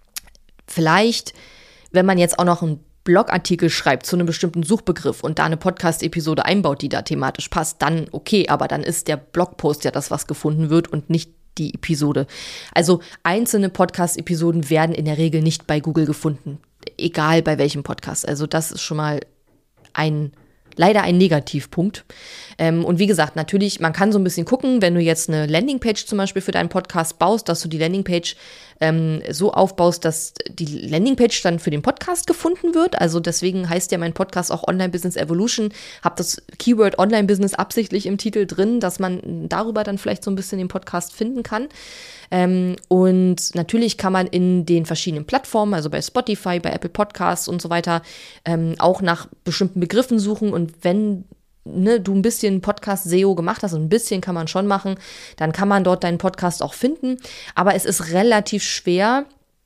vielleicht, wenn man jetzt auch noch ein Blogartikel schreibt zu einem bestimmten Suchbegriff und da eine Podcast-Episode einbaut, die da thematisch passt, dann okay, aber dann ist der Blogpost ja das, was gefunden wird und nicht die Episode. Also einzelne Podcast-Episoden werden in der Regel nicht bei Google gefunden, egal bei welchem Podcast. Also das ist schon mal ein leider ein Negativpunkt. Ähm, und wie gesagt, natürlich, man kann so ein bisschen gucken, wenn du jetzt eine Landingpage zum Beispiel für deinen Podcast baust, dass du die Landingpage ähm, so aufbaust, dass die Landingpage dann für den Podcast gefunden wird. Also deswegen heißt ja mein Podcast auch Online Business Evolution. Hab das Keyword Online Business absichtlich im Titel drin, dass man darüber dann vielleicht so ein bisschen den Podcast finden kann. Ähm, und natürlich kann man in den verschiedenen Plattformen, also bei Spotify, bei Apple Podcasts und so weiter, ähm, auch nach bestimmten Begriffen suchen. Und wenn ne, du ein bisschen Podcast-S E O gemacht hast, und ein bisschen kann man schon machen, dann kann man dort deinen Podcast auch finden. Aber es ist relativ schwer,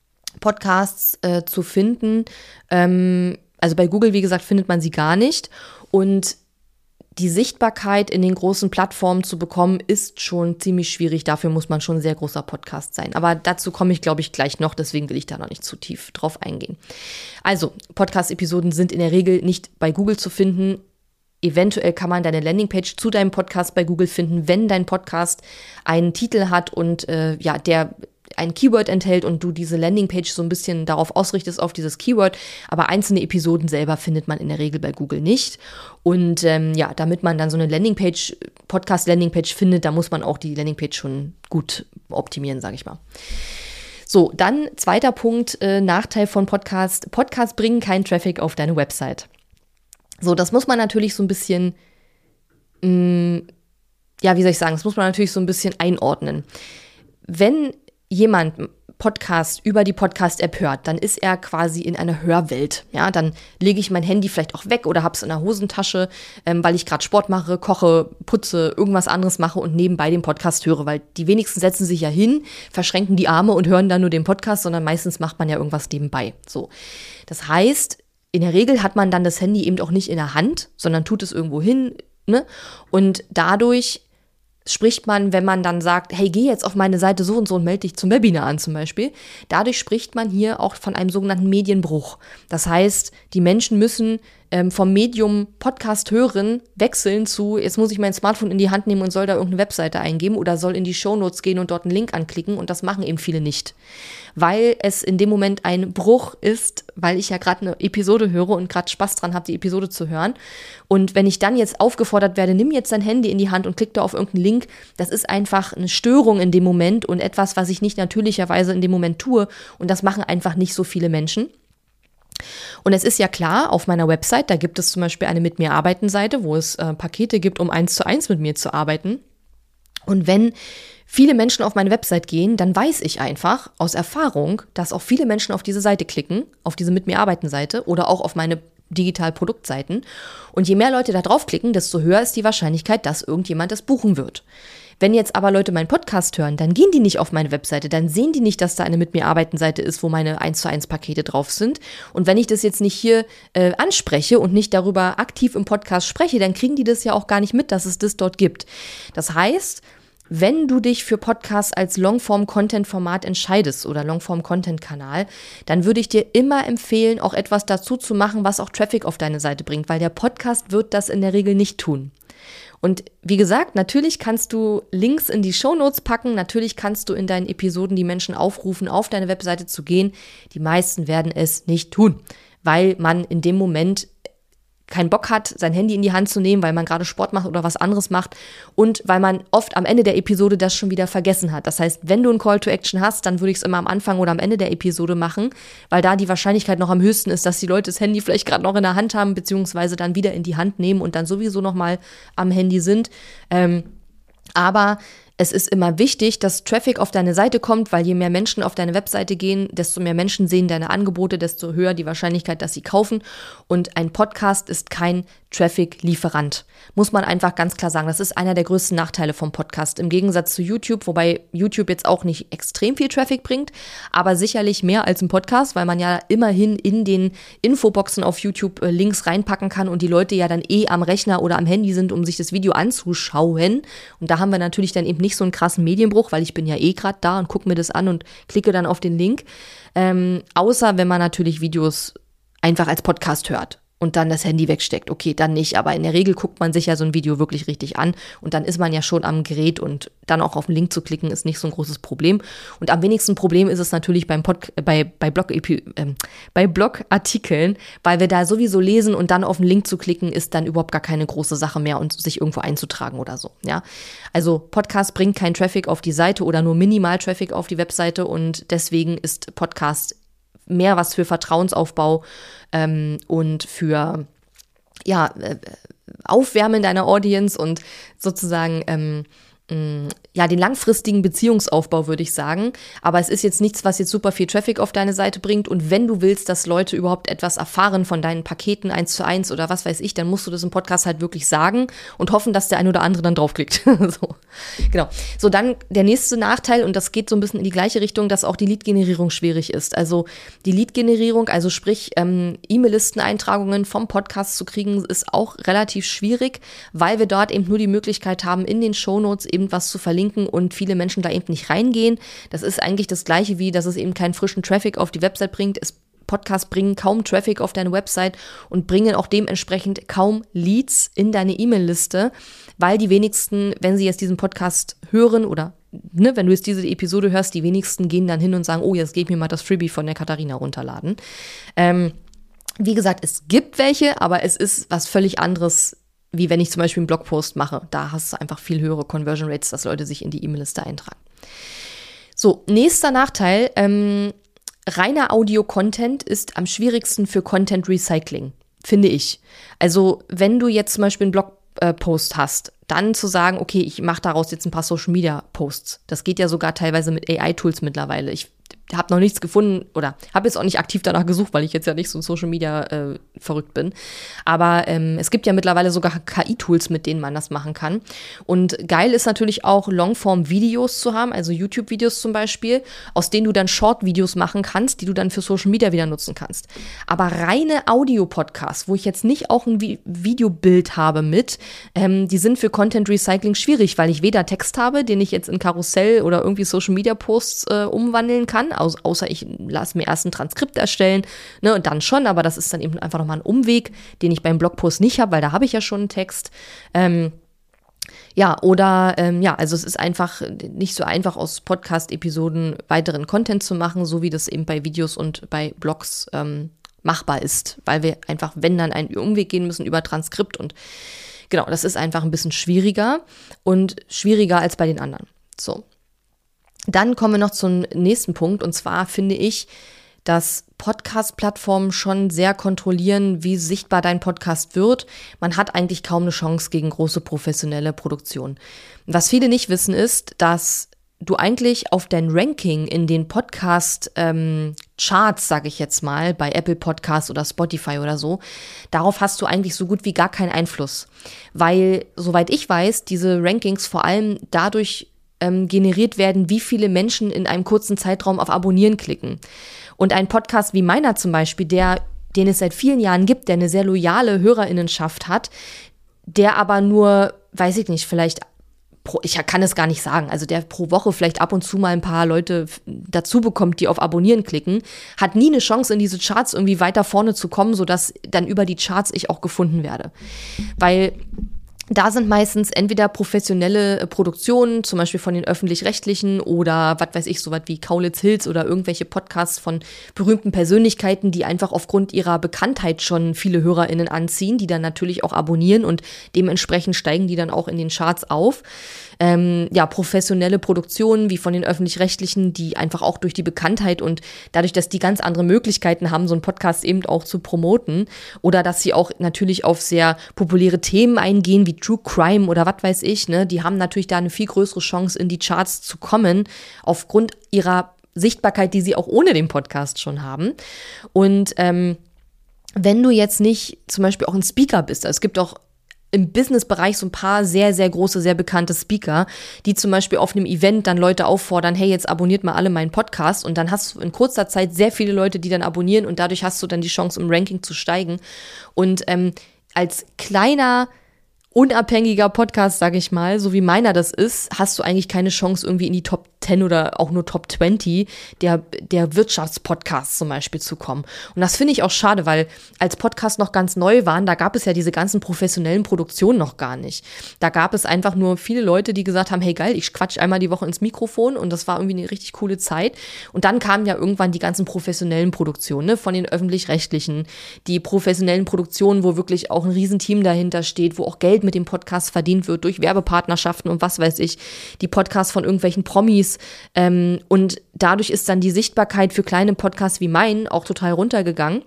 Podcasts äh, zu finden. Ähm, also bei Google, wie gesagt, findet man sie gar nicht. Und die Sichtbarkeit in den großen Plattformen zu bekommen, ist schon ziemlich schwierig. Dafür muss man schon ein sehr großer Podcast sein. Aber dazu komme ich, glaube ich, gleich noch. Deswegen will ich da noch nicht zu tief drauf eingehen. Also, Podcast-Episoden sind in der Regel nicht bei Google zu finden. Eventuell kann man deine Landingpage zu deinem Podcast bei Google finden, wenn dein Podcast einen Titel hat und äh, ja, der ein Keyword enthält und du diese Landingpage so ein bisschen darauf ausrichtest, auf dieses Keyword. Aber einzelne Episoden selber findet man in der Regel bei Google nicht. Und ähm, ja, damit man dann so eine Landingpage, Podcast-Landingpage findet, da muss man auch die Landingpage schon gut optimieren, sage ich mal. So, dann zweiter Punkt, äh, Nachteil von Podcast. Podcasts bringen keinen Traffic auf deine Website. So, das muss man natürlich so ein bisschen, mh, ja, wie soll ich sagen, das muss man natürlich so ein bisschen einordnen. Wenn jemand Podcast über die Podcast-App hört, dann ist er quasi in einer Hörwelt. Ja, dann lege ich mein Handy vielleicht auch weg oder habe es in der Hosentasche, ähm, weil ich gerade Sport mache, koche, putze, irgendwas anderes mache und nebenbei den Podcast höre, weil die wenigsten setzen sich ja hin, verschränken die Arme und hören dann nur den Podcast, sondern meistens macht man ja irgendwas nebenbei. So, das heißt, in der Regel hat man dann das Handy eben auch nicht in der Hand, sondern tut es irgendwo hin, ne? Und dadurch spricht man, wenn man dann sagt, hey, geh jetzt auf meine Seite so und so und melde dich zum Webinar an zum Beispiel. Dadurch spricht man hier auch von einem sogenannten Medienbruch. Das heißt, die Menschen müssen ähm, vom Medium Podcast hören wechseln zu, jetzt muss ich mein Smartphone in die Hand nehmen und soll da irgendeine Webseite eingeben oder soll in die Shownotes gehen und dort einen Link anklicken, und das machen eben viele nicht. Weil es in dem Moment ein Bruch ist, weil ich ja gerade eine Episode höre und gerade Spaß dran habe, die Episode zu hören. Und wenn ich dann jetzt aufgefordert werde, nimm jetzt dein Handy in die Hand und klick da auf irgendeinen Link, das ist einfach eine Störung in dem Moment und etwas, was ich nicht natürlicherweise in dem Moment tue. Und das machen einfach nicht so viele Menschen. Und es ist ja klar, auf meiner Website, da gibt es zum Beispiel eine Mit mir arbeiten Seite, wo es äh, Pakete gibt, um eins zu eins mit mir zu arbeiten. Und wenn viele Menschen auf meine Website gehen, dann weiß ich einfach aus Erfahrung, dass auch viele Menschen auf diese Seite klicken, auf diese Mit mir arbeiten Seite oder auch auf meine Digital-Produktseiten. Und je mehr Leute da draufklicken, desto höher ist die Wahrscheinlichkeit, dass irgendjemand das buchen wird. Wenn jetzt aber Leute meinen Podcast hören, dann gehen die nicht auf meine Webseite, dann sehen die nicht, dass da eine Mit mir arbeiten Seite ist, wo meine eins zu eins Pakete drauf sind. Und wenn ich das jetzt nicht hier äh, anspreche und nicht darüber aktiv im Podcast spreche, dann kriegen die das ja auch gar nicht mit, dass es das dort gibt. Das heißt, wenn du dich für Podcasts als Longform-Content-Format entscheidest oder Longform-Content-Kanal, dann würde ich dir immer empfehlen, auch etwas dazu zu machen, was auch Traffic auf deine Seite bringt, weil der Podcast wird das in der Regel nicht tun. Und wie gesagt, natürlich kannst du Links in die Shownotes packen, natürlich kannst du in deinen Episoden die Menschen aufrufen, auf deine Webseite zu gehen. Die meisten werden es nicht tun, weil man in dem Moment keinen Bock hat, sein Handy in die Hand zu nehmen, weil man gerade Sport macht oder was anderes macht und weil man oft am Ende der Episode das schon wieder vergessen hat. Das heißt, wenn du ein Call to Action hast, dann würde ich es immer am Anfang oder am Ende der Episode machen, weil da die Wahrscheinlichkeit noch am höchsten ist, dass die Leute das Handy vielleicht gerade noch in der Hand haben, beziehungsweise dann wieder in die Hand nehmen und dann sowieso noch mal am Handy sind. Ähm, aber es ist immer wichtig, dass Traffic auf deine Seite kommt, weil je mehr Menschen auf deine Webseite gehen, desto mehr Menschen sehen deine Angebote, desto höher die Wahrscheinlichkeit, dass sie kaufen. Und ein Podcast ist kein Traffic-Lieferant. Muss man einfach ganz klar sagen. Das ist einer der größten Nachteile vom Podcast. Im Gegensatz zu YouTube, wobei YouTube jetzt auch nicht extrem viel Traffic bringt, aber sicherlich mehr als ein Podcast, weil man ja immerhin in den Infoboxen auf YouTube äh, Links reinpacken kann und die Leute ja dann eh am Rechner oder am Handy sind, um sich das Video anzuschauen. Und da haben wir natürlich dann eben nicht so einen krassen Medienbruch, weil ich bin ja eh gerade da und gucke mir das an und klicke dann auf den Link. Ähm, außer wenn man natürlich Videos einfach als Podcast hört und dann das Handy wegsteckt. Okay, dann nicht. Aber in der Regel guckt man sich ja so ein Video wirklich richtig an und dann ist man ja schon am Gerät und dann auch auf den Link zu klicken ist nicht so ein großes Problem. Und am wenigsten Problem ist es natürlich beim Pod, bei, bei, Blog, äh, bei Blogartikeln, weil wir da sowieso lesen und dann auf den Link zu klicken ist dann überhaupt gar keine große Sache mehr und sich irgendwo einzutragen oder so. Ja, also Podcast bringt keinen Traffic auf die Seite oder nur minimal Traffic auf die Webseite und deswegen ist Podcast mehr was für Vertrauensaufbau ähm, und für ja, äh, Aufwärmen deiner Audience und sozusagen ähm, mh, ja, den langfristigen Beziehungsaufbau, würde ich sagen. Aber es ist jetzt nichts, was jetzt super viel Traffic auf deine Seite bringt. Und wenn du willst, dass Leute überhaupt etwas erfahren von deinen Paketen eins zu eins oder was weiß ich, dann musst du das im Podcast halt wirklich sagen und hoffen, dass der ein oder andere dann draufklickt. So, genau. So, dann der nächste Nachteil, und das geht so ein bisschen in die gleiche Richtung, dass auch die Lead-Generierung schwierig ist. Also die Lead-Generierung, also sprich ähm, E-Mail-Listeneintragungen vom Podcast zu kriegen, ist auch relativ schwierig, weil wir dort eben nur die Möglichkeit haben, in den Shownotes eben was zu verlinken und viele Menschen da eben nicht reingehen. Das ist eigentlich das Gleiche wie, dass es eben keinen frischen Traffic auf die Website bringt. Es Podcasts bringen kaum Traffic auf deine Website und bringen auch dementsprechend kaum Leads in deine E-Mail-Liste, weil die wenigsten, wenn sie jetzt diesen Podcast hören oder ne, wenn du jetzt diese Episode hörst, die wenigsten gehen dann hin und sagen, oh, jetzt gebe ich mir mal das Freebie von der Katharina runterladen. Ähm, wie gesagt, es gibt welche, aber es ist was völlig anderes, wie wenn ich zum Beispiel einen Blogpost mache. Da hast du einfach viel höhere Conversion Rates, dass Leute sich in die E-Mail-Liste eintragen. So, nächster Nachteil, ähm, reiner Audio-Content ist am schwierigsten für Content-Recycling, finde ich. Also wenn du jetzt zum Beispiel einen Blogpost hast, dann zu sagen, okay, ich mache daraus jetzt ein paar Social-Media-Posts. Das geht ja sogar teilweise mit A I-Tools mittlerweile. Ich habe noch nichts gefunden oder habe jetzt auch nicht aktiv danach gesucht, weil ich jetzt ja nicht so Social Media äh, verrückt bin. Aber ähm, es gibt ja mittlerweile sogar K I-Tools, mit denen man das machen kann. Und geil ist natürlich auch, Longform-Videos zu haben, also YouTube-Videos zum Beispiel, aus denen du dann Short-Videos machen kannst, die du dann für Social Media wieder nutzen kannst. Aber reine Audio-Podcasts, wo ich jetzt nicht auch ein Vi- Videobild habe mit, ähm, die sind für Content Recycling schwierig, weil ich weder Text habe, den ich jetzt in Karussell oder irgendwie Social-Media-Posts äh, umwandeln kann, Au- außer ich lasse mir erst ein Transkript erstellen, ne, und dann schon, aber das ist dann eben einfach nochmal ein Umweg, den ich beim Blogpost nicht habe, weil da habe ich ja schon einen Text. Ähm, ja, oder, ähm, ja, also es ist einfach nicht so einfach, aus Podcast-Episoden weiteren Content zu machen, so wie das eben bei Videos und bei Blogs ähm, machbar ist, weil wir einfach, wenn dann, einen Umweg gehen müssen über Transkript und genau, das ist einfach ein bisschen schwieriger und schwieriger als bei den anderen. So. Dann kommen wir noch zum nächsten Punkt, und zwar finde ich, dass Podcast-Plattformen schon sehr kontrollieren, wie sichtbar dein Podcast wird. Man hat eigentlich kaum eine Chance gegen große professionelle Produktionen. Was viele nicht wissen ist, dass du eigentlich auf dein Ranking in den Podcast-Charts, ähm, sage ich jetzt mal, bei Apple Podcasts oder Spotify oder so, darauf hast du eigentlich so gut wie gar keinen Einfluss. Weil, soweit ich weiß, diese Rankings vor allem dadurch ähm, generiert werden, wie viele Menschen in einem kurzen Zeitraum auf Abonnieren klicken. Und ein Podcast wie meiner zum Beispiel, der, den es seit vielen Jahren gibt, der eine sehr loyale Hörerinnenschaft hat, der aber nur, weiß ich nicht, vielleicht, pro, ich kann es gar nicht sagen, also der pro Woche vielleicht ab und zu mal ein paar Leute dazu bekommt, die auf Abonnieren klicken, hat nie eine Chance, in diese Charts irgendwie weiter vorne zu kommen, sodass dann über die Charts ich auch gefunden werde. Weil da sind meistens entweder professionelle Produktionen, zum Beispiel von den Öffentlich-Rechtlichen oder was weiß ich, sowas wie Kaulitz Hills oder irgendwelche Podcasts von berühmten Persönlichkeiten, die einfach aufgrund ihrer Bekanntheit schon viele HörerInnen anziehen, die dann natürlich auch abonnieren und dementsprechend steigen die dann auch in den Charts auf. Ähm, ja, professionelle Produktionen wie von den Öffentlich-Rechtlichen, die einfach auch durch die Bekanntheit und dadurch, dass die ganz andere Möglichkeiten haben, so einen Podcast eben auch zu promoten, oder dass sie auch natürlich auf sehr populäre Themen eingehen, wie True Crime oder was weiß ich, ne, die haben natürlich da eine viel größere Chance, in die Charts zu kommen, aufgrund ihrer Sichtbarkeit, die sie auch ohne den Podcast schon haben. Und ähm, wenn du jetzt nicht zum Beispiel auch ein Speaker bist, also es gibt auch im Business-Bereich so ein paar sehr, sehr große, sehr bekannte Speaker, die zum Beispiel auf einem Event dann Leute auffordern, hey, jetzt abonniert mal alle meinen Podcast, und dann hast du in kurzer Zeit sehr viele Leute, die dann abonnieren, und dadurch hast du dann die Chance, im Ranking zu steigen. Und ähm, als kleiner, unabhängiger Podcast, sage ich mal, so wie meiner das ist, hast du eigentlich keine Chance, irgendwie in die Top zehn oder auch nur Top zwanzig der, der Wirtschaftspodcasts zum Beispiel zu kommen. Und das finde ich auch schade, weil als Podcasts noch ganz neu waren, da gab es ja diese ganzen professionellen Produktionen noch gar nicht. Da gab es einfach nur viele Leute, die gesagt haben, hey geil, ich quatsch einmal die Woche ins Mikrofon, und das war irgendwie eine richtig coole Zeit. Und dann kamen ja irgendwann die ganzen professionellen Produktionen, ne, von den Öffentlich-Rechtlichen, die professionellen Produktionen, wo wirklich auch ein Riesenteam dahinter steht, wo auch Geld mit dem Podcast verdient wird durch Werbepartnerschaften und was weiß ich, die Podcasts von irgendwelchen Promis. Ähm, und dadurch ist dann die Sichtbarkeit für kleine Podcasts wie meinen auch total runtergegangen.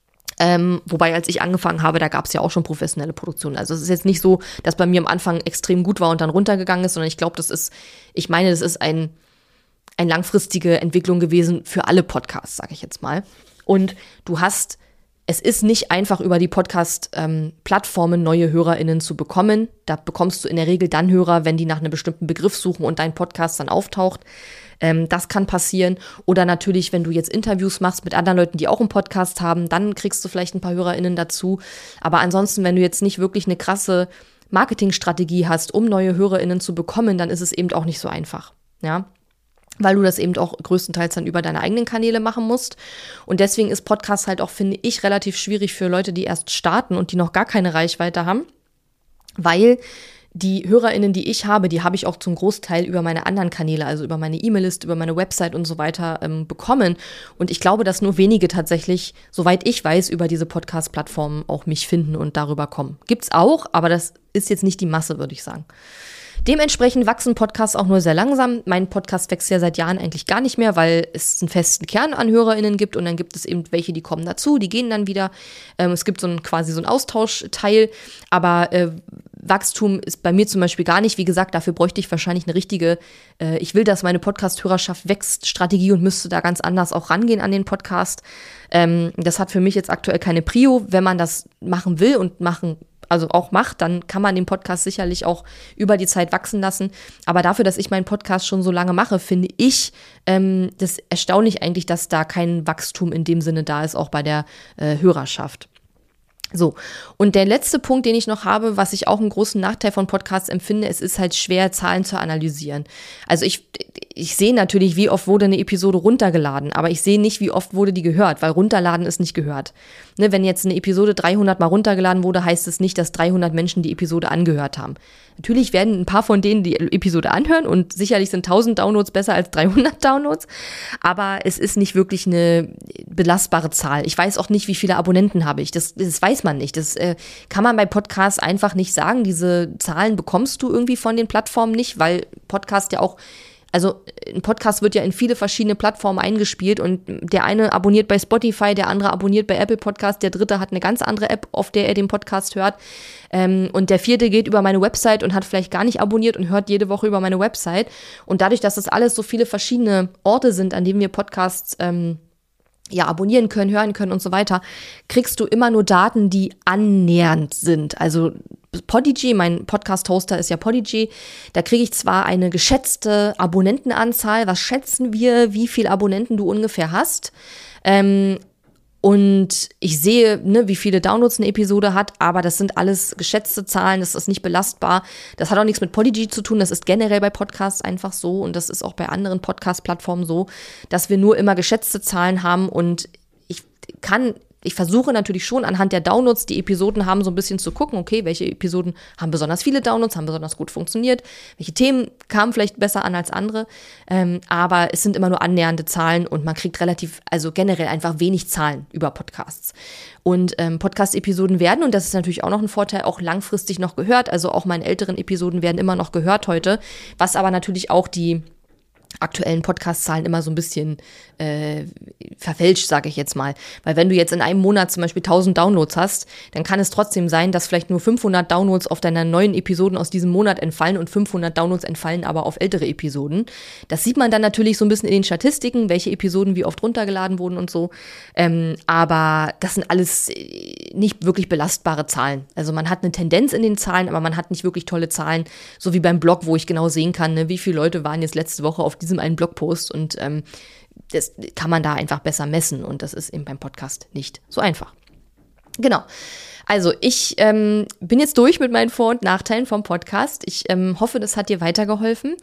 Ähm, wobei, als ich angefangen habe, da gab es ja auch schon professionelle Produktionen. Also es ist jetzt nicht so, dass bei mir am Anfang extrem gut war und dann runtergegangen ist, sondern ich glaube, das ist, ich meine, das ist ein, eine langfristige Entwicklung gewesen für alle Podcasts, sage ich jetzt mal. Und du hast Es ist nicht einfach, über die Podcast-Plattformen neue HörerInnen zu bekommen. Da bekommst du in der Regel dann Hörer, wenn die nach einem bestimmten Begriff suchen und dein Podcast dann auftaucht. Ähm, das kann passieren. Oder natürlich, wenn du jetzt Interviews machst mit anderen Leuten, die auch einen Podcast haben, dann kriegst du vielleicht ein paar HörerInnen dazu. Aber ansonsten, wenn du jetzt nicht wirklich eine krasse Marketingstrategie hast, um neue HörerInnen zu bekommen, dann ist es eben auch nicht so einfach. Ja. Weil du das eben auch größtenteils dann über deine eigenen Kanäle machen musst. Und deswegen ist Podcast halt auch, finde ich, relativ schwierig für Leute, die erst starten und die noch gar keine Reichweite haben, weil die HörerInnen, die ich habe, die habe ich auch zum Großteil über meine anderen Kanäle, also über meine E-Mail-Liste, über meine Website und so weiter ähm, bekommen. Und ich glaube, dass nur wenige tatsächlich, soweit ich weiß, über diese Podcast-Plattformen auch mich finden und darüber kommen. Gibt's auch, aber das ist jetzt nicht die Masse, würde ich sagen. Dementsprechend wachsen Podcasts auch nur sehr langsam. Mein Podcast wächst ja seit Jahren eigentlich gar nicht mehr, weil es einen festen Kern an HörerInnen gibt, und dann gibt es eben welche, die kommen dazu, die gehen dann wieder. Ähm, es gibt so ein, quasi so einen Austauschteil, aber äh, Wachstum ist bei mir zum Beispiel gar nicht. Wie gesagt, dafür bräuchte ich wahrscheinlich eine richtige, äh, ich will, dass meine Podcast-Hörerschaft wächst, Strategie und müsste da ganz anders auch rangehen an den Podcast. Ähm, das hat für mich jetzt aktuell keine Prio. Wenn man das machen will und machen also auch macht, dann kann man den Podcast sicherlich auch über die Zeit wachsen lassen. Aber dafür, dass ich meinen Podcast schon so lange mache, finde ich ähm, das erstaunlich eigentlich, dass da kein Wachstum in dem Sinne da ist, auch bei der äh, Hörerschaft. So, und der letzte Punkt, den ich noch habe, was ich auch einen großen Nachteil von Podcasts empfinde, es ist halt schwer, Zahlen zu analysieren. Also ich, ich sehe natürlich, wie oft wurde eine Episode runtergeladen, aber ich sehe nicht, wie oft wurde die gehört, weil runterladen ist nicht gehört. Ne, wenn jetzt eine Episode dreihundert Mal runtergeladen wurde, heißt es nicht, dass dreihundert Menschen die Episode angehört haben. Natürlich werden ein paar von denen die Episode anhören und sicherlich sind tausend Downloads besser als dreihundert Downloads, aber es ist nicht wirklich eine belastbare Zahl. Ich weiß auch nicht, wie viele Abonnenten habe ich. Das, das weiß man nicht. Das äh, kann man bei Podcasts einfach nicht sagen. Diese Zahlen bekommst du irgendwie von den Plattformen nicht, weil Podcast ja auch Also ein Podcast wird ja in viele verschiedene Plattformen eingespielt und der eine abonniert bei Spotify, der andere abonniert bei Apple Podcast, der dritte hat eine ganz andere App, auf der er den Podcast hört ähm, und der vierte geht über meine Website und hat vielleicht gar nicht abonniert und hört jede Woche über meine Website. Und dadurch, dass das alles so viele verschiedene Orte sind, an denen wir Podcasts ähm, ja, abonnieren können, hören können und so weiter, kriegst du immer nur Daten, die annähernd sind. Also Podigy, mein Podcast-Hoster ist ja Podigy, da kriege ich zwar eine geschätzte Abonnentenanzahl, was schätzen wir, wie viele Abonnenten du ungefähr hast, ähm, und ich sehe, ne, wie viele Downloads eine Episode hat, aber das sind alles geschätzte Zahlen, das ist nicht belastbar. Das hat auch nichts mit Podigy zu tun, das ist generell bei Podcasts einfach so und das ist auch bei anderen Podcast-Plattformen so, dass wir nur immer geschätzte Zahlen haben und ich kann Ich versuche natürlich schon anhand der Downloads, die Episoden haben, so ein bisschen zu gucken, okay, welche Episoden haben besonders viele Downloads, haben besonders gut funktioniert, welche Themen kamen vielleicht besser an als andere, ähm, aber es sind immer nur annähernde Zahlen und man kriegt relativ, also generell einfach wenig Zahlen über Podcasts. Und ähm, Podcast-Episoden werden, und das ist natürlich auch noch ein Vorteil, auch langfristig noch gehört, also auch meine älteren Episoden werden immer noch gehört heute, was aber natürlich auch die aktuellen Podcast-Zahlen immer so ein bisschen äh, verfälscht, sage ich jetzt mal. Weil wenn du jetzt in einem Monat zum Beispiel tausend Downloads hast, dann kann es trotzdem sein, dass vielleicht nur fünfhundert Downloads auf deiner neuen Episoden aus diesem Monat entfallen und fünfhundert Downloads entfallen aber auf ältere Episoden. Das sieht man dann natürlich so ein bisschen in den Statistiken, welche Episoden wie oft runtergeladen wurden und so. Ähm, aber das sind alles nicht wirklich belastbare Zahlen. Also man hat eine Tendenz in den Zahlen, aber man hat nicht wirklich tolle Zahlen, so wie beim Blog, wo ich genau sehen kann, ne, wie viele Leute waren jetzt letzte Woche auf diesem einen Blogpost und ähm, das kann man da einfach besser messen und das ist eben beim Podcast nicht so einfach. Genau. Also ich ähm, bin jetzt durch mit meinen Vor- und Nachteilen vom Podcast. Ich ähm, hoffe, das hat dir weitergeholfen.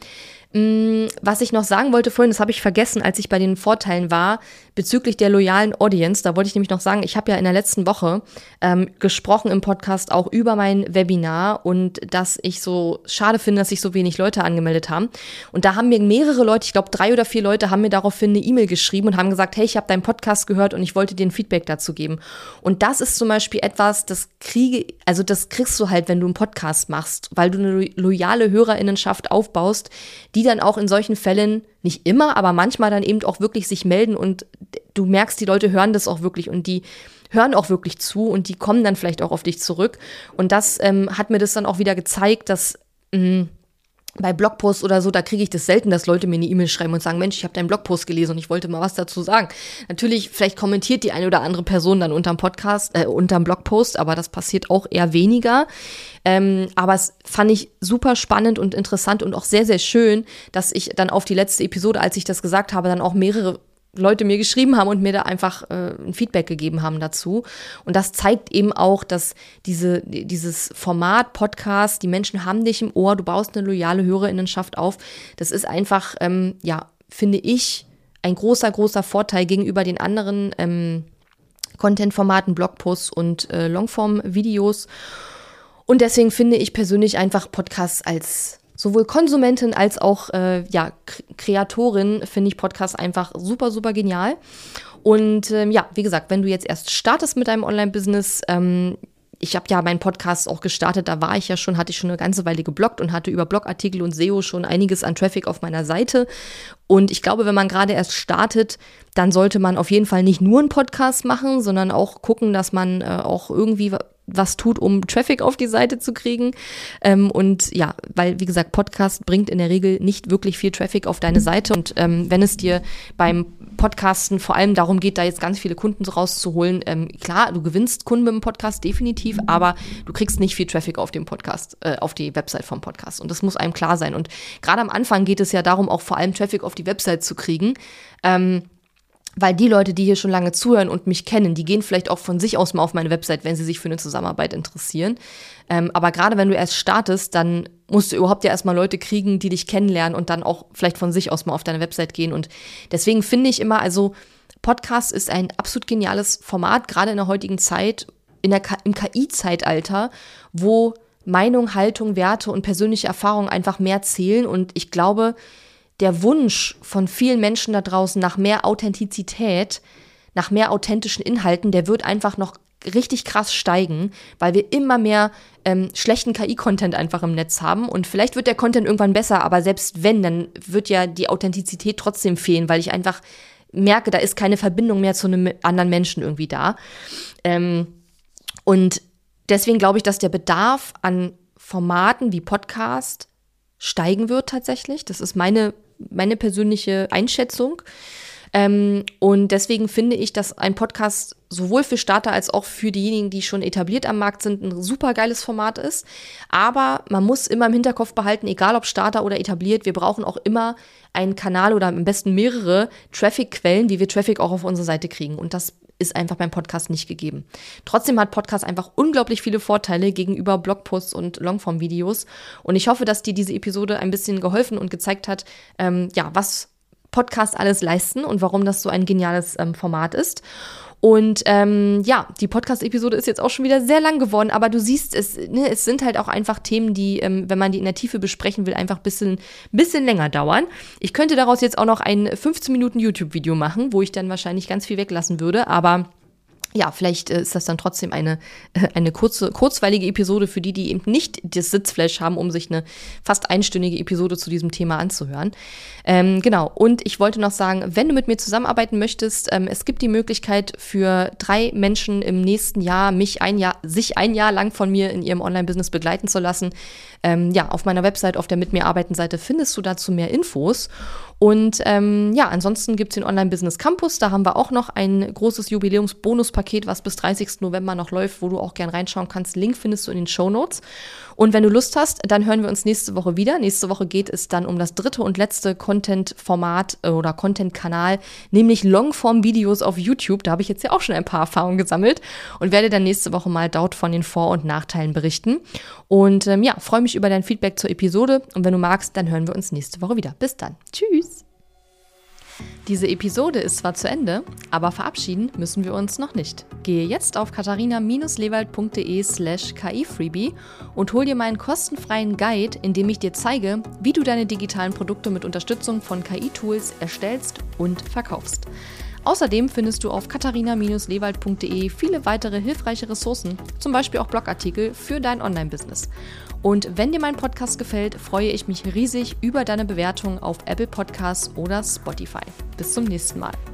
Mm, was ich noch sagen wollte vorhin, das habe ich vergessen, als ich bei den Vorteilen war, bezüglich der loyalen Audience. Da wollte ich nämlich noch sagen, ich habe ja in der letzten Woche ähm, gesprochen im Podcast auch über mein Webinar und dass ich so schade finde, dass sich so wenig Leute angemeldet haben. Und da haben mir mehrere Leute, ich glaube drei oder vier Leute, haben mir daraufhin eine E-Mail geschrieben und haben gesagt, hey, ich habe deinen Podcast gehört und ich wollte dir ein Feedback dazu geben. Und das ist zum Beispiel etwas, das kriege, also das kriegst du halt, wenn du einen Podcast machst, weil du eine loyale HörerInnenschaft aufbaust, die dann auch in solchen Fällen, nicht immer, aber manchmal dann eben auch wirklich sich melden und du merkst, die Leute hören das auch wirklich und die hören auch wirklich zu und die kommen dann vielleicht auch auf dich zurück. Und das ähm, hat mir das dann auch wieder gezeigt, dass mh, bei Blogposts oder so, da kriege ich das selten, dass Leute mir eine E-Mail schreiben und sagen, Mensch, ich habe deinen Blogpost gelesen und ich wollte mal was dazu sagen. Natürlich, vielleicht kommentiert die eine oder andere Person dann unterm Podcast, äh, unterm Blogpost, aber das passiert auch eher weniger. Ähm, aber es fand ich super spannend und interessant und auch sehr, sehr schön, dass ich dann auf die letzte Episode, als ich das gesagt habe, dann auch mehrere Leute mir geschrieben haben und mir da einfach äh, ein Feedback gegeben haben dazu. Und das zeigt eben auch, dass diese dieses Format Podcast, die Menschen haben dich im Ohr, du baust eine loyale HörerInnenschaft auf. Das ist einfach, ähm, ja, finde ich, ein großer, großer Vorteil gegenüber den anderen ähm, Content-Formaten, Blogposts und äh, Longform-Videos. Und deswegen finde ich persönlich einfach Podcasts als sowohl Konsumentin als auch äh, ja, Kreatorin finde ich Podcasts einfach super, super genial. Und ähm, ja, wie gesagt, wenn du jetzt erst startest mit deinem Online-Business, ähm, ich habe ja meinen Podcast auch gestartet, da war ich ja schon, hatte ich schon eine ganze Weile gebloggt und hatte über Blogartikel und S E O schon einiges an Traffic auf meiner Seite. Und ich glaube, wenn man gerade erst startet, dann sollte man auf jeden Fall nicht nur einen Podcast machen, sondern auch gucken, dass man äh, auch irgendwie was tut, um Traffic auf die Seite zu kriegen. Ähm, und ja, weil, wie gesagt, Podcast bringt in der Regel nicht wirklich viel Traffic auf deine Seite. Und ähm, wenn es dir beim Podcasten vor allem darum geht, da jetzt ganz viele Kunden rauszuholen, ähm, klar, du gewinnst Kunden mit dem Podcast definitiv, aber du kriegst nicht viel Traffic auf dem Podcast, äh, auf die Website vom Podcast. Und das muss einem klar sein. Und gerade am Anfang geht es ja darum, auch vor allem Traffic auf die Website zu kriegen. Ähm, Weil die Leute, die hier schon lange zuhören und mich kennen, die gehen vielleicht auch von sich aus mal auf meine Website, wenn sie sich für eine Zusammenarbeit interessieren. Ähm, aber gerade wenn du erst startest, dann musst du überhaupt ja erstmal Leute kriegen, die dich kennenlernen und dann auch vielleicht von sich aus mal auf deine Website gehen. Und deswegen finde ich immer, also Podcast ist ein absolut geniales Format, gerade in der heutigen Zeit, in der K- im K I-Zeitalter, wo Meinung, Haltung, Werte und persönliche Erfahrungen einfach mehr zählen. Und ich glaube, der Wunsch von vielen Menschen da draußen nach mehr Authentizität, nach mehr authentischen Inhalten, der wird einfach noch richtig krass steigen, weil wir immer mehr ähm, schlechten K I-Content einfach im Netz haben. Und vielleicht wird der Content irgendwann besser, aber selbst wenn, dann wird ja die Authentizität trotzdem fehlen, weil ich einfach merke, da ist keine Verbindung mehr zu einem anderen Menschen irgendwie da. Ähm, und deswegen glaube ich, dass der Bedarf an Formaten wie Podcast steigen wird tatsächlich. Das ist meine, meine persönliche Einschätzung. Ähm, und deswegen finde ich, dass ein Podcast sowohl für Starter als auch für diejenigen, die schon etabliert am Markt sind, ein super geiles Format ist. Aber man muss immer im Hinterkopf behalten, egal ob Starter oder etabliert, wir brauchen auch immer einen Kanal oder am besten mehrere Traffic-Quellen, wie wir Traffic auch auf unsere Seite kriegen. Und das ist einfach beim Podcast nicht gegeben. Trotzdem hat Podcast einfach unglaublich viele Vorteile gegenüber Blogposts und Longform-Videos. Und ich hoffe, dass dir diese Episode ein bisschen geholfen und gezeigt hat, ähm, ja, was Podcasts alles leisten und warum das so ein geniales ähm, Format ist. Und ähm, ja, die Podcast-Episode ist jetzt auch schon wieder sehr lang geworden, aber du siehst, es, ne, es sind halt auch einfach Themen, die, ähm, wenn man die in der Tiefe besprechen will, einfach ein bisschen, bisschen länger dauern. Ich könnte daraus jetzt auch noch ein fünfzehn Minuten YouTube-Video machen, wo ich dann wahrscheinlich ganz viel weglassen würde, aber ja, vielleicht äh, ist das dann trotzdem eine, äh, eine kurze, kurzweilige Episode für die, die eben nicht das Sitzfleisch haben, um sich eine fast einstündige Episode zu diesem Thema anzuhören. Ähm, genau, und ich wollte noch sagen, wenn du mit mir zusammenarbeiten möchtest, ähm, es gibt die Möglichkeit für drei Menschen im nächsten Jahr, mich ein Jahr, sich ein Jahr lang von mir in ihrem Online-Business begleiten zu lassen. Ähm, ja, auf meiner Website, auf der Mit mir arbeiten Seite findest du dazu mehr Infos. Und ähm, ja, ansonsten gibt es den Online-Business Campus. Da haben wir auch noch ein großes Jubiläums-Bonuspaket, was bis dreißigsten November noch läuft, wo du auch gern reinschauen kannst. Link findest du in den Shownotes. Und wenn du Lust hast, dann hören wir uns nächste Woche wieder. Nächste Woche geht es dann um das dritte und letzte Content-Format oder Content-Kanal, nämlich Longform-Videos auf YouTube. Da habe ich jetzt ja auch schon ein paar Erfahrungen gesammelt und werde dann nächste Woche mal dort von den Vor- und Nachteilen berichten. Und ähm, ja, freue mich über dein Feedback zur Episode. Und wenn du magst, dann hören wir uns nächste Woche wieder. Bis dann. Tschüss. Diese Episode ist zwar zu Ende, aber verabschieden müssen wir uns noch nicht. Gehe jetzt auf katharina-lewald.de slash ki-freebie und hol dir meinen kostenfreien Guide, in dem ich dir zeige, wie du deine digitalen Produkte mit Unterstützung von K I-Tools erstellst und verkaufst. Außerdem findest du auf katharina-lewald.de viele weitere hilfreiche Ressourcen, zum Beispiel auch Blogartikel für dein Online-Business. Und wenn dir mein Podcast gefällt, freue ich mich riesig über deine Bewertung auf Apple Podcasts oder Spotify. Bis zum nächsten Mal.